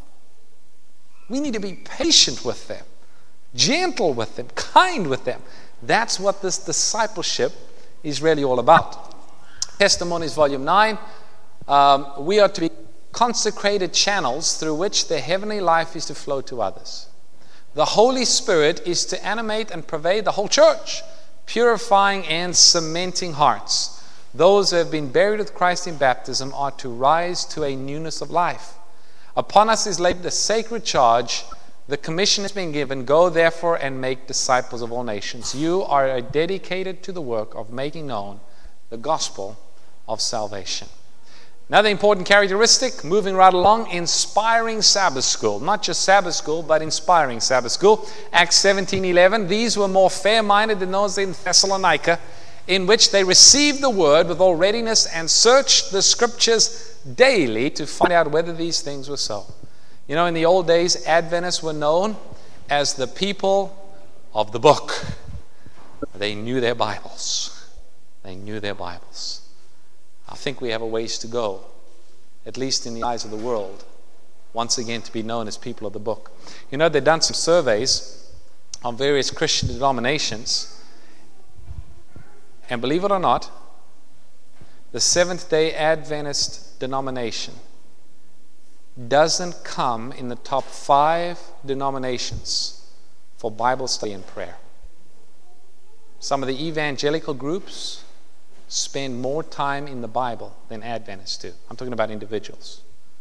We need to be patient with them, gentle with them, kind with them. That's what this discipleship is really all about. Testimonies, Volume nine. Um, we are to be consecrated channels through which the heavenly life is to flow to others. The Holy Spirit is to animate and pervade the whole church, purifying and cementing hearts. Those who have been buried with Christ in baptism are to rise to a newness of life. Upon us is laid the sacred charge. The commission has been given. Go therefore and make disciples of all nations. You are dedicated to the work of making known the gospel of salvation. Another important characteristic, moving right along, inspiring Sabbath school. Not just Sabbath school, but inspiring Sabbath school. Acts seventeen eleven. These were more fair-minded than those in Thessalonica, in which they received the word with all readiness and searched the scriptures daily to find out whether these things were so. You know, in the old days, Adventists were known as the people of the book. They knew their Bibles. They knew their Bibles. I think we have a ways to go, at least in the eyes of the world, once again to be known as people of the book. You know, they've done some surveys on various Christian denominations, and believe it or not, the Seventh-day Adventist denomination doesn't come in the top five denominations for Bible study and prayer. Some of the evangelical groups spend more time in the Bible than Adventists do. I'm talking about individuals.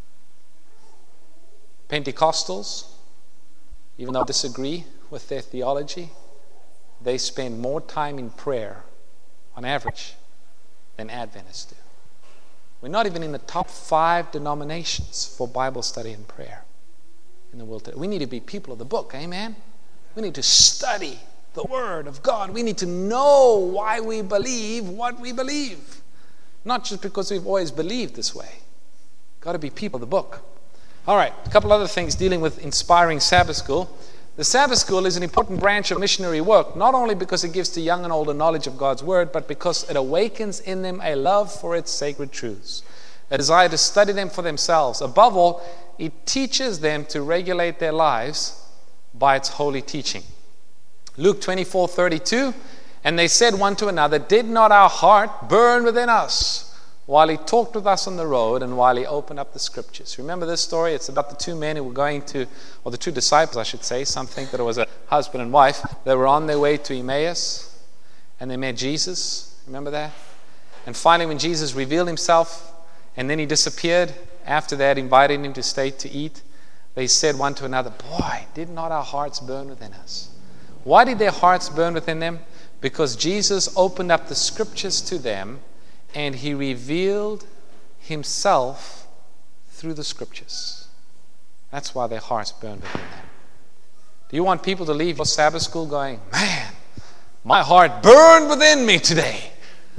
Pentecostals, even though I disagree with their theology, they spend more time in prayer on average than Adventists do. We're not even in the top five denominations for Bible study and prayer in the world today. We need to be people of the book, amen? We need to study the Word of God. We need to know why we believe what we believe. Not just because we've always believed this way. Got to be people of the book. All right, a couple other things dealing with inspiring Sabbath school. The Sabbath school is an important branch of missionary work, not only because it gives to young and old a knowledge of God's Word, but because it awakens in them a love for its sacred truths, a desire to study them for themselves. Above all, it teaches them to regulate their lives by its holy teaching. Luke twenty-four thirty-two, and they said one to another, did not our heart burn within us while he talked with us on the road and while he opened up the scriptures? Remember this story? It's about the two men who were going to, or the two disciples, I should say. Some think that it was a husband and wife. They were on their way to Emmaus, and they met Jesus. Remember that? And finally, when Jesus revealed himself, and then he disappeared, after that, invited him to stay to eat, they said one to another, boy, did not our hearts burn within us? Why did their hearts burn within them? Because Jesus opened up the scriptures to them, and he revealed himself through the scriptures. That's why their hearts burned within them. Do you want people to leave your Sabbath school going, man, my heart burned within me today,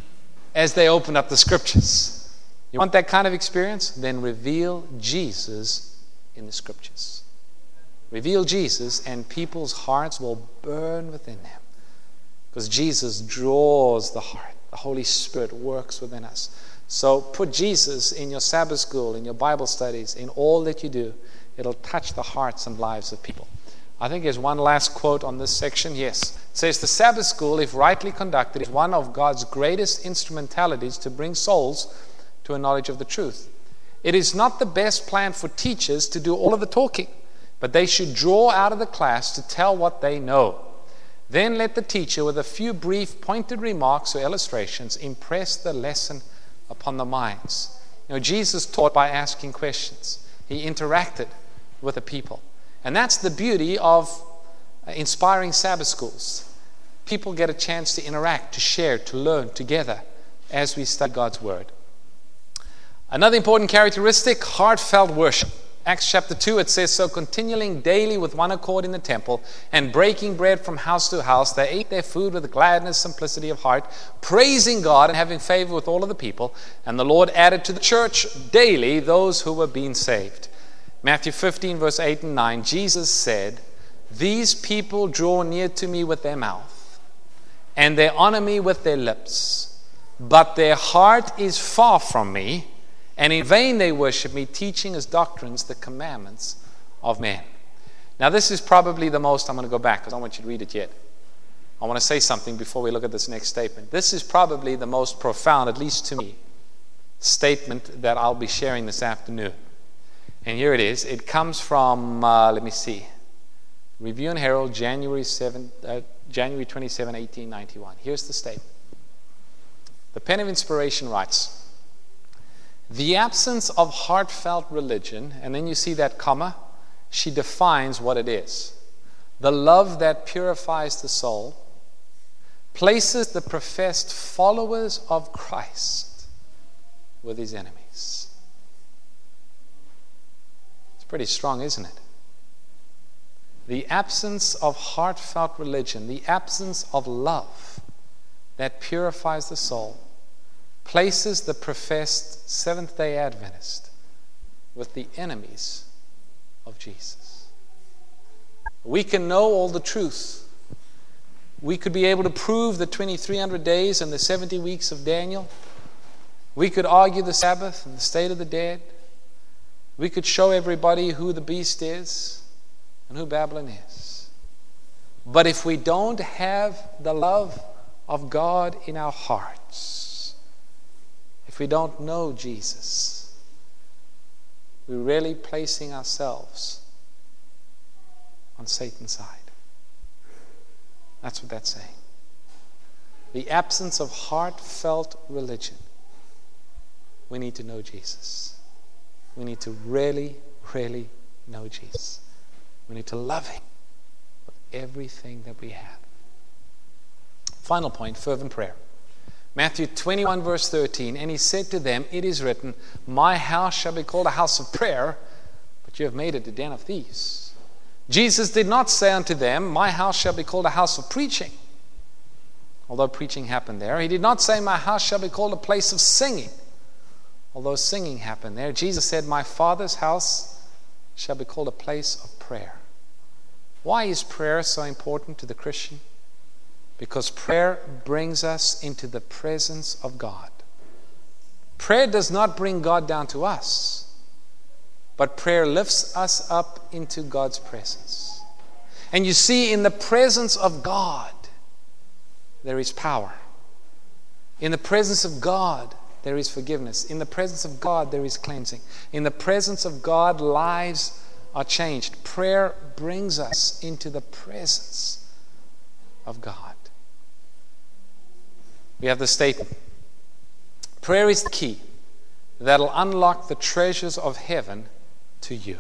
as they opened up the scriptures? You want that kind of experience? Then reveal Jesus in the scriptures. Reveal Jesus, and people's hearts will burn within them. Because Jesus draws the heart. The Holy Spirit works within us. So put Jesus in your Sabbath school, in your Bible studies, in all that you do. It'll touch the hearts and lives of people. I think there's one last quote on this section. Yes. It says, the Sabbath school, if rightly conducted, is one of God's greatest instrumentalities to bring souls to a knowledge of the truth. It is not the best plan for teachers to do all of the talking, but they should draw out of the class to tell what they know. Then let the teacher, with a few brief pointed remarks or illustrations, impress the lesson upon the minds. You know, Jesus taught by asking questions. He interacted with the people. And that's the beauty of inspiring Sabbath schools. People get a chance to interact, to share, to learn together as we study God's Word. Another important characteristic, heartfelt worship. Acts chapter two, it says, so continuing daily with one accord in the temple and breaking bread from house to house, they ate their food with gladness, simplicity of heart, praising God and having favor with all of the people. And the Lord added to the church daily those who were being saved. Matthew fifteen, verse eight and nine, Jesus said, these people draw near to me with their mouth, and they honor me with their lips, but their heart is far from me. And in vain they worship me, teaching as doctrines the commandments of men. Now this is probably the most, I'm going to go back because I don't want you to read it yet. I want to say something before we look at this next statement. This is probably the most profound, at least to me, statement that I'll be sharing this afternoon. And here it is. It comes from, uh, let me see, Review and Herald, January seventh, uh, January twenty-seventh, eighteen ninety-one. Here's the statement. The Pen of Inspiration writes, the absence of heartfelt religion, and then you see that comma, she defines what it is. The love that purifies the soul places the professed followers of Christ with his enemies. It's pretty strong, isn't it? The absence of heartfelt religion, the absence of love that purifies the soul, places the professed Seventh-day Adventist with the enemies of Jesus. We can know all the truth. We could be able to prove the twenty-three hundred days and the seventy weeks of Daniel. We could argue the Sabbath and the state of the dead. We could show everybody who the beast is and who Babylon is. But if we don't have the love of God in our hearts, if we don't know Jesus, we're really placing ourselves on Satan's side. That's what that's saying. The absence of heartfelt religion. We need to know Jesus. We need to really, really know Jesus. We need to love him with everything that we have. Final point, fervent prayer. Matthew twenty-one verse thirteen, and he said to them, it is written, my house shall be called a house of prayer, but you have made it a den of thieves. Jesus did not say unto them, my house shall be called a house of preaching, although preaching happened there. He did not say, my house shall be called a place of singing, although singing happened there. Jesus said, my Father's house shall be called a place of prayer. Why is prayer so important to the Christian? Because prayer brings us into the presence of God. Prayer does not bring God down to us, but prayer lifts us up into God's presence. And you see, in the presence of God, there is power. In the presence of God, there is forgiveness. In the presence of God, there is cleansing. In the presence of God, lives are changed. Prayer brings us into the presence of God. We have the statement. Prayer is the key that'll unlock the treasures of heaven to you.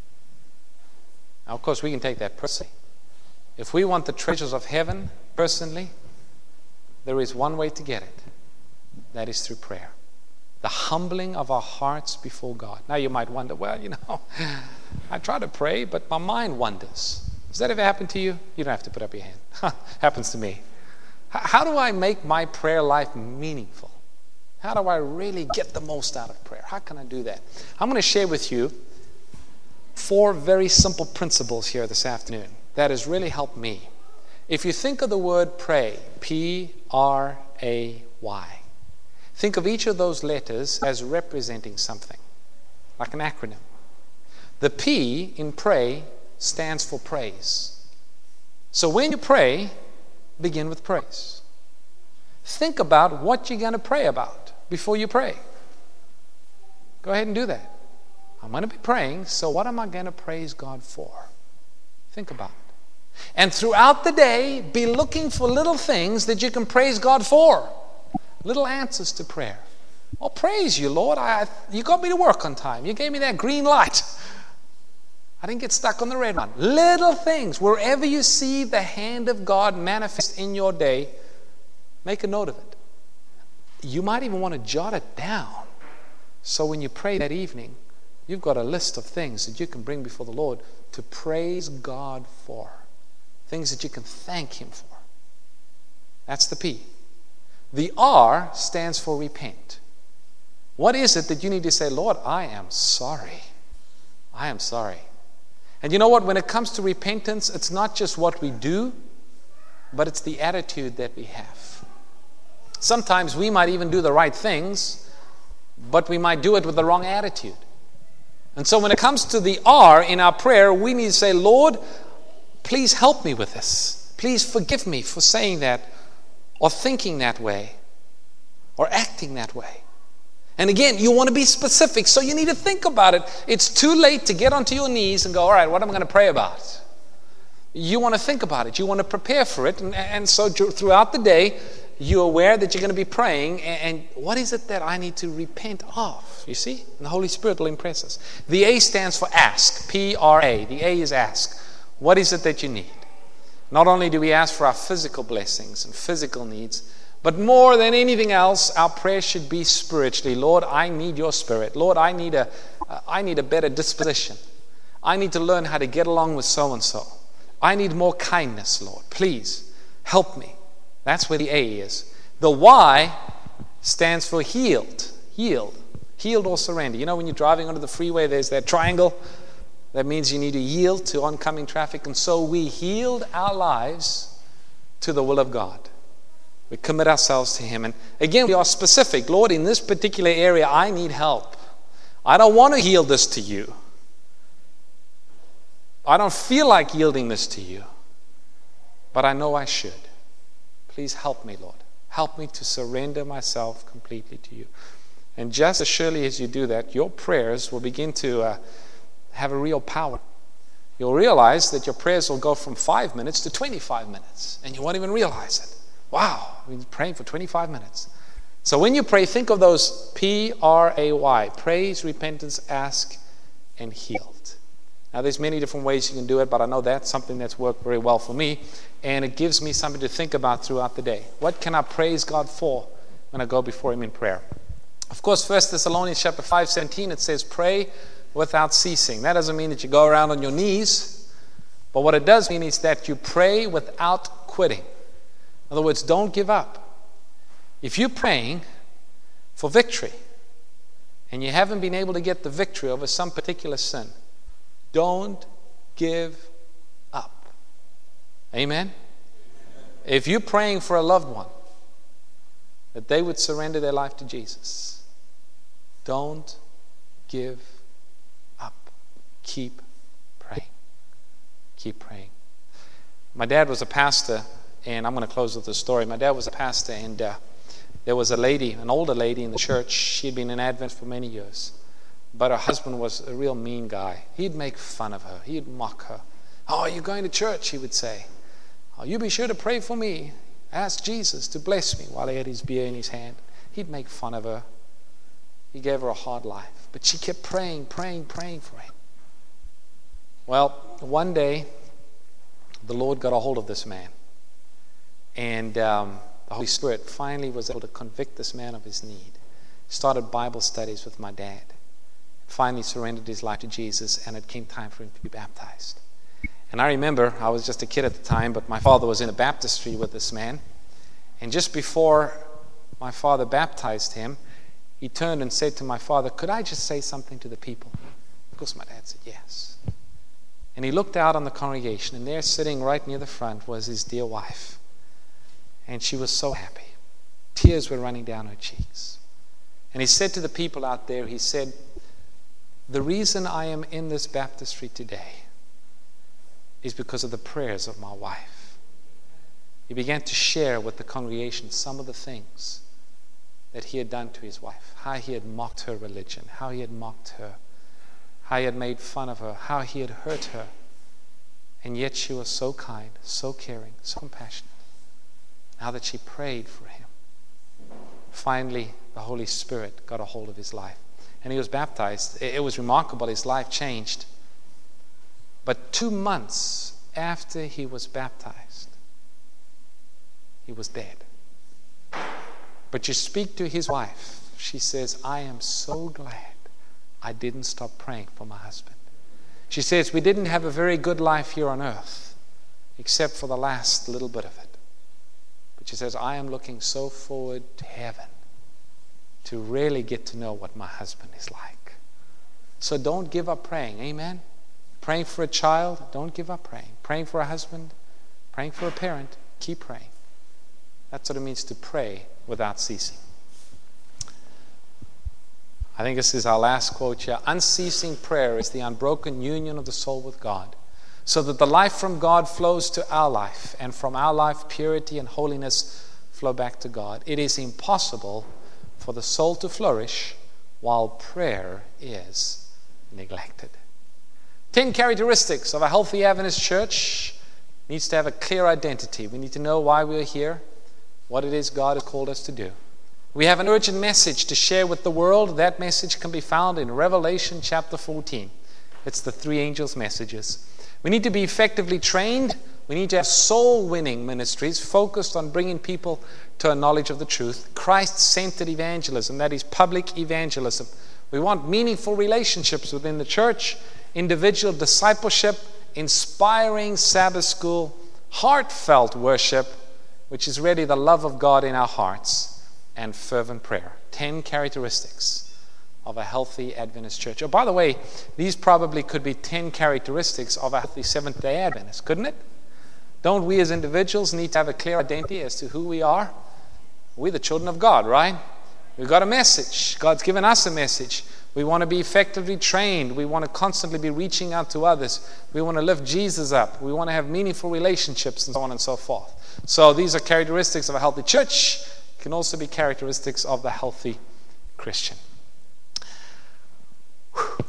Now, of course, we can take that personally. If we want the treasures of heaven personally, there is one way to get it. That is through prayer. The humbling of our hearts before God. Now you might wonder, well, you know, I try to pray, but my mind wanders. Does that ever happen to you? You don't have to put up your hand. Happens to me. How do I make my prayer life meaningful? How do I really get the most out of prayer? How can I do that? I'm going to share with you four very simple principles here this afternoon that has really helped me. If you think of the word pray, P R A Y, think of each of those letters as representing something, like an acronym. The P in pray stands for praise. So when you pray, begin with praise. Think about what you're going to pray about before you pray. Go ahead and do that. I'm going to be praying, so what am I going to praise God for? Think about it. And throughout the day, be looking for little things that you can praise God for. Little answers to prayer. Well, praise you, Lord. I, you got me to work on time. You gave me that green light. I didn't get stuck on the red one. Little things. Wherever you see the hand of God manifest in your day, make a note of it. You might even want to jot it down. So when you pray that evening, you've got a list of things that you can bring before the Lord to praise God for. Things that you can thank him for. That's the P. The R stands for repent. What is it that you need to say, Lord, I am sorry. I am sorry. And you know what? When it comes to repentance, it's not just what we do, but it's the attitude that we have. Sometimes we might even do the right things, but we might do it with the wrong attitude. And so when it comes to the R in our prayer, we need to say, Lord, please help me with this. Please forgive me for saying that or thinking that way or acting that way. And again, you want to be specific, so you need to think about it. It's too late to get onto your knees and go, all right, what am I going to pray about? You want to think about it. You want to prepare for it. And, and so throughout the day, you're aware that you're going to be praying. And, and what is it that I need to repent of? You see? And the Holy Spirit will impress us. The A stands for ask. P R A. The A is ask. What is it that you need? Not only do we ask for our physical blessings and physical needs, but more than anything else, our prayer should be spiritually. Lord, I need your spirit. Lord, I need a, uh, I need a better disposition. I need to learn how to get along with so-and-so. I need more kindness, Lord. Please help me. That's where the A is. The Y stands for healed. Yield. Healed or surrender. You know, when you're driving onto the freeway, there's that triangle. That means you need to yield to oncoming traffic. And so we yield our lives to the will of God. We commit ourselves to Him. And again, we are specific. Lord, in this particular area, I need help. I don't want to yield this to you. I don't feel like yielding this to you. But I know I should. Please help me, Lord. Help me to surrender myself completely to you. And just as surely as you do that, your prayers will begin to uh, have a real power. You'll realize that your prayers will go from five minutes to twenty-five minutes. And you won't even realize it. Wow, we've been praying for twenty-five minutes. So when you pray, think of those P R A Y. Praise, repentance, ask, and healed. Now there's many different ways you can do it, but I know that's something that's worked very well for me. And it gives me something to think about throughout the day. What can I praise God for when I go before Him in prayer? Of course, First Thessalonians chapter five, seventeen, it says, pray without ceasing. That doesn't mean that you go around on your knees. But what it does mean is that you pray without quitting. In other words, don't give up. If you're praying for victory and you haven't been able to get the victory over some particular sin, don't give up. Amen? If you're praying for a loved one, that they would surrender their life to Jesus, don't give up. Keep praying. Keep praying. My dad was a pastor. And I'm going to close with a story. My dad was a pastor, and uh, there was a lady, an older lady in the church. She had been in Advent for many years. But her husband was a real mean guy. He'd make fun of her. He'd mock her. Oh, you're going to church, he would say. Oh, you be sure to pray for me. Ask Jesus to bless me, while he had his beer in his hand. He'd make fun of her. He gave her a hard life. But she kept praying, praying, praying for him. Well, one day, the Lord got a hold of this man. And um, the Holy Spirit finally was able to convict this man of his need. Started Bible studies with my dad. Finally surrendered his life to Jesus, and it came time for him to be baptized. And I remember, I was just a kid at the time, but my father was in a baptistry with this man. And just before my father baptized him, he turned and said to my father, could I just say something to the people? Of course, my dad said yes. And he looked out on the congregation, and there sitting right near the front was his dear wife. And she was so happy. Tears were running down her cheeks. And he said to the people out there, he said, the reason I am in this baptistry today is because of the prayers of my wife. He began to share with the congregation some of the things that he had done to his wife, how he had mocked her religion, how he had mocked her, how he had made fun of her, how he had hurt her. And yet she was so kind, so caring, so compassionate. Now that she prayed for him, finally the Holy Spirit got a hold of his life. And he was baptized. It was remarkable. His life changed. But two months after he was baptized, he was dead. But you speak to his wife. She says, I am so glad I didn't stop praying for my husband. She says, we didn't have a very good life here on earth, except for the last little bit of it. But she says, I am looking so forward to heaven to really get to know what my husband is like. So don't give up praying. Amen? Praying for a child, don't give up praying. Praying for a husband, praying for a parent, keep praying. That's what it means to pray without ceasing. I think this is our last quote here. Unceasing prayer is the unbroken union of the soul with God, so that the life from God flows to our life, and from our life purity and holiness flow back to God. It is impossible for the soul to flourish while prayer is neglected. Ten characteristics of a healthy Adventist church. Needs to have a clear identity. We need to know why we're here, what it is God has called us to do. We have an urgent message to share with the world. That message can be found in Revelation chapter fourteen. It's the three angels' messages. We need to be effectively trained. We need to have soul-winning ministries focused on bringing people to a knowledge of the truth. Christ-centered evangelism, that is public evangelism. We want meaningful relationships within the church, individual discipleship, inspiring Sabbath school, heartfelt worship, which is really the love of God in our hearts, and fervent prayer. Ten characteristics of a healthy Adventist church. Oh, by the way, these probably could be ten characteristics of a healthy Seventh-day Adventist, couldn't it? Don't we as individuals need to have a clear identity as to who we are? We're the children of God, right? We've got a message. God's given us a message. We want to be effectively trained. We want to constantly be reaching out to others. We want to lift Jesus up. We want to have meaningful relationships and so on and so forth. So these are characteristics of a healthy church. It can also be characteristics of the healthy Christian. Whew.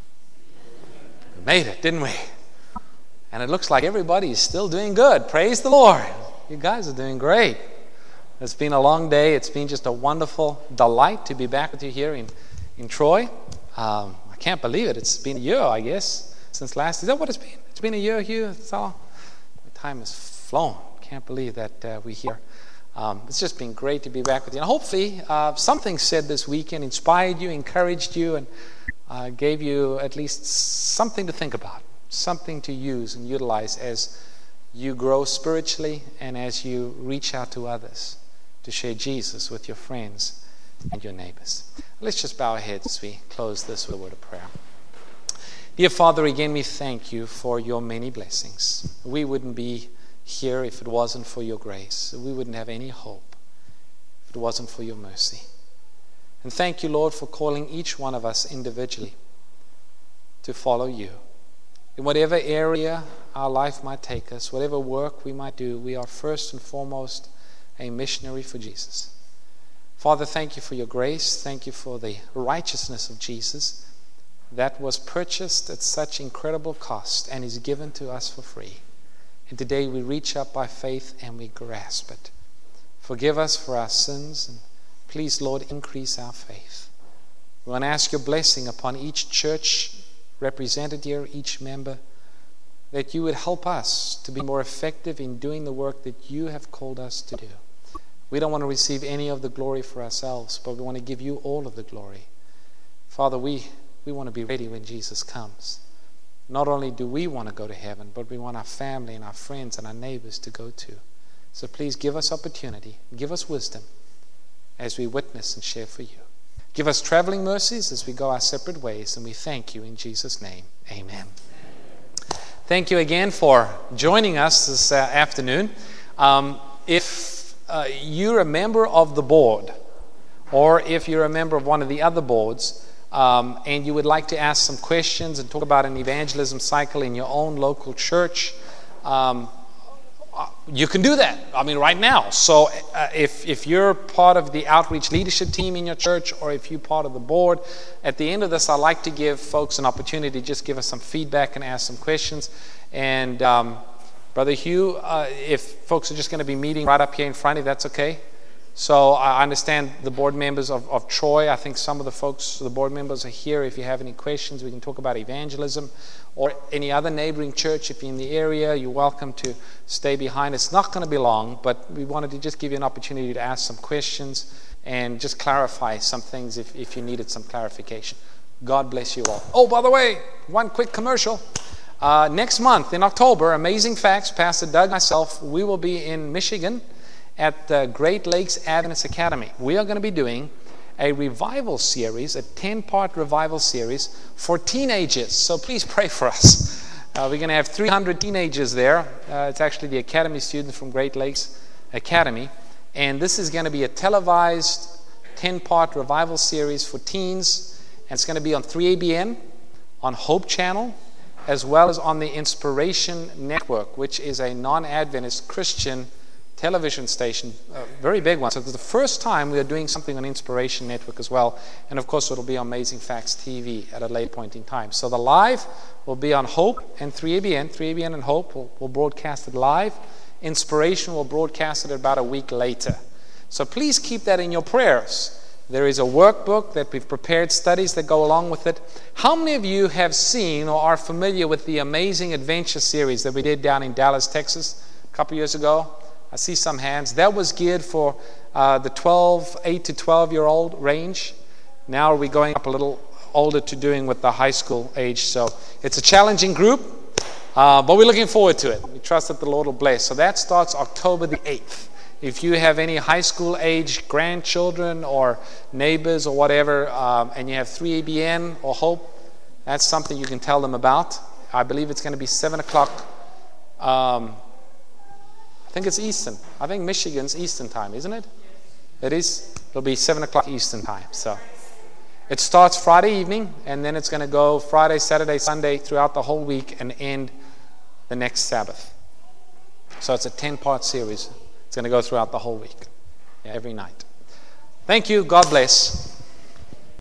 We made it, didn't we? And it looks like everybody is still doing good. Praise the Lord. You guys are doing great. It's been a long day. It's been just a wonderful delight to be back with you here in In Troy. Um, I can't believe it. It's been a year, I guess, since last. Is that what it's been? It's been a year, Hugh? It's all. The time has flown. Can't believe that uh, we're here. Um, it's just been great to be back with you. And hopefully, uh, something said this weekend inspired you, encouraged you, and uh, gave you at least something to think about, something to use and utilize as you grow spiritually and as you reach out to others to share Jesus with your friends and your neighbors. Let's just bow our heads as we close this with a word of prayer. Dear Father, again we thank you for your many blessings. We wouldn't be here if it wasn't for your grace. We wouldn't have any hope if it wasn't for your mercy. And thank you, Lord, for calling each one of us individually to follow you. In whatever area our life might take us, whatever work we might do, we are first and foremost a missionary for Jesus. Father, thank you for your grace. Thank you for the righteousness of Jesus that was purchased at such incredible cost and is given to us for free. And today we reach up by faith and we grasp it. Forgive us for our sins, and please, Lord, increase our faith. We want to ask your blessing upon each church represented here, each member, that you would help us to be more effective in doing the work that you have called us to do. We don't want to receive any of the glory for ourselves, but we want to give you all of the glory. Father, we, we want to be ready when Jesus comes. Not only do we want to go to heaven, but we want our family and our friends and our neighbors to go to. So please give us opportunity, give us wisdom as we witness and share for you. Give us traveling mercies as we go our separate ways, and we thank you in Jesus' name. Amen. Thank you again for joining us this uh, afternoon. Um, if Uh, you're a member of the board, or if you're a member of one of the other boards, um, and you would like to ask some questions and talk about an evangelism cycle in your own local church, um, you can do that. I mean, right now. So uh, if, if you're part of the outreach leadership team in your church, or if you're part of the board, at the end of this, I'd like to give folks an opportunity to just give us some feedback and ask some questions. And um, Brother Hugh, uh, if folks are just going to be meeting right up here in front, if that's okay. So I understand the board members of, of Troy. I think some of the folks, the board members are here. If you have any questions, we can talk about evangelism. Or any other neighboring church, if you're in the area, you're welcome to stay behind. It's not going to be long, but we wanted to just give you an opportunity to ask some questions and just clarify some things if, if you needed some clarification. God bless you all. Oh, by the way, one quick commercial. Uh, next month in October, Amazing Facts, Pastor Doug and myself, we will be in Michigan at the Great Lakes Adventist Academy. We are going to be doing a revival series, a ten-part revival series for teenagers. So please pray for us. Uh, we're going to have three hundred teenagers there. Uh, it's actually the Academy students from Great Lakes Academy. And this is going to be a televised ten-part revival series for teens. And it's going to be on three A B N, on Hope Channel, as well as on the Inspiration Network, which is a non-Adventist Christian television station, a very big one. So it's the first time we are doing something on Inspiration Network as well. And of course, it'll be on Amazing Facts T V at a later point in time. So the live will be on Hope and three A B N. three A B N and Hope will, will broadcast it live. Inspiration will broadcast it about a week later. So please keep that in your prayers. There is a workbook that we've prepared, studies that go along with it. How many of you have seen or are familiar with the Amazing Adventure series that we did down in Dallas, Texas a couple years ago? I see some hands. That was geared for uh, the twelve, eight to twelve-year-old range. Now we're going up a little older to doing with the high school age. So it's a challenging group, uh, but we're looking forward to it. We trust that the Lord will bless. So that starts October the eighth. If you have any high school age grandchildren or neighbors or whatever, um, and you have three A B N or Hope, that's something you can tell them about. I believe it's going to be seven o'clock. Um, I think it's Eastern. I think Michigan's Eastern time, isn't it? It is. It'll be seven o'clock Eastern time. So it starts Friday evening, and then it's going to go Friday, Saturday, Sunday throughout the whole week and end the next Sabbath. So it's a ten-part series. It's going to go throughout the whole week, yeah, every night. Thank you. God bless.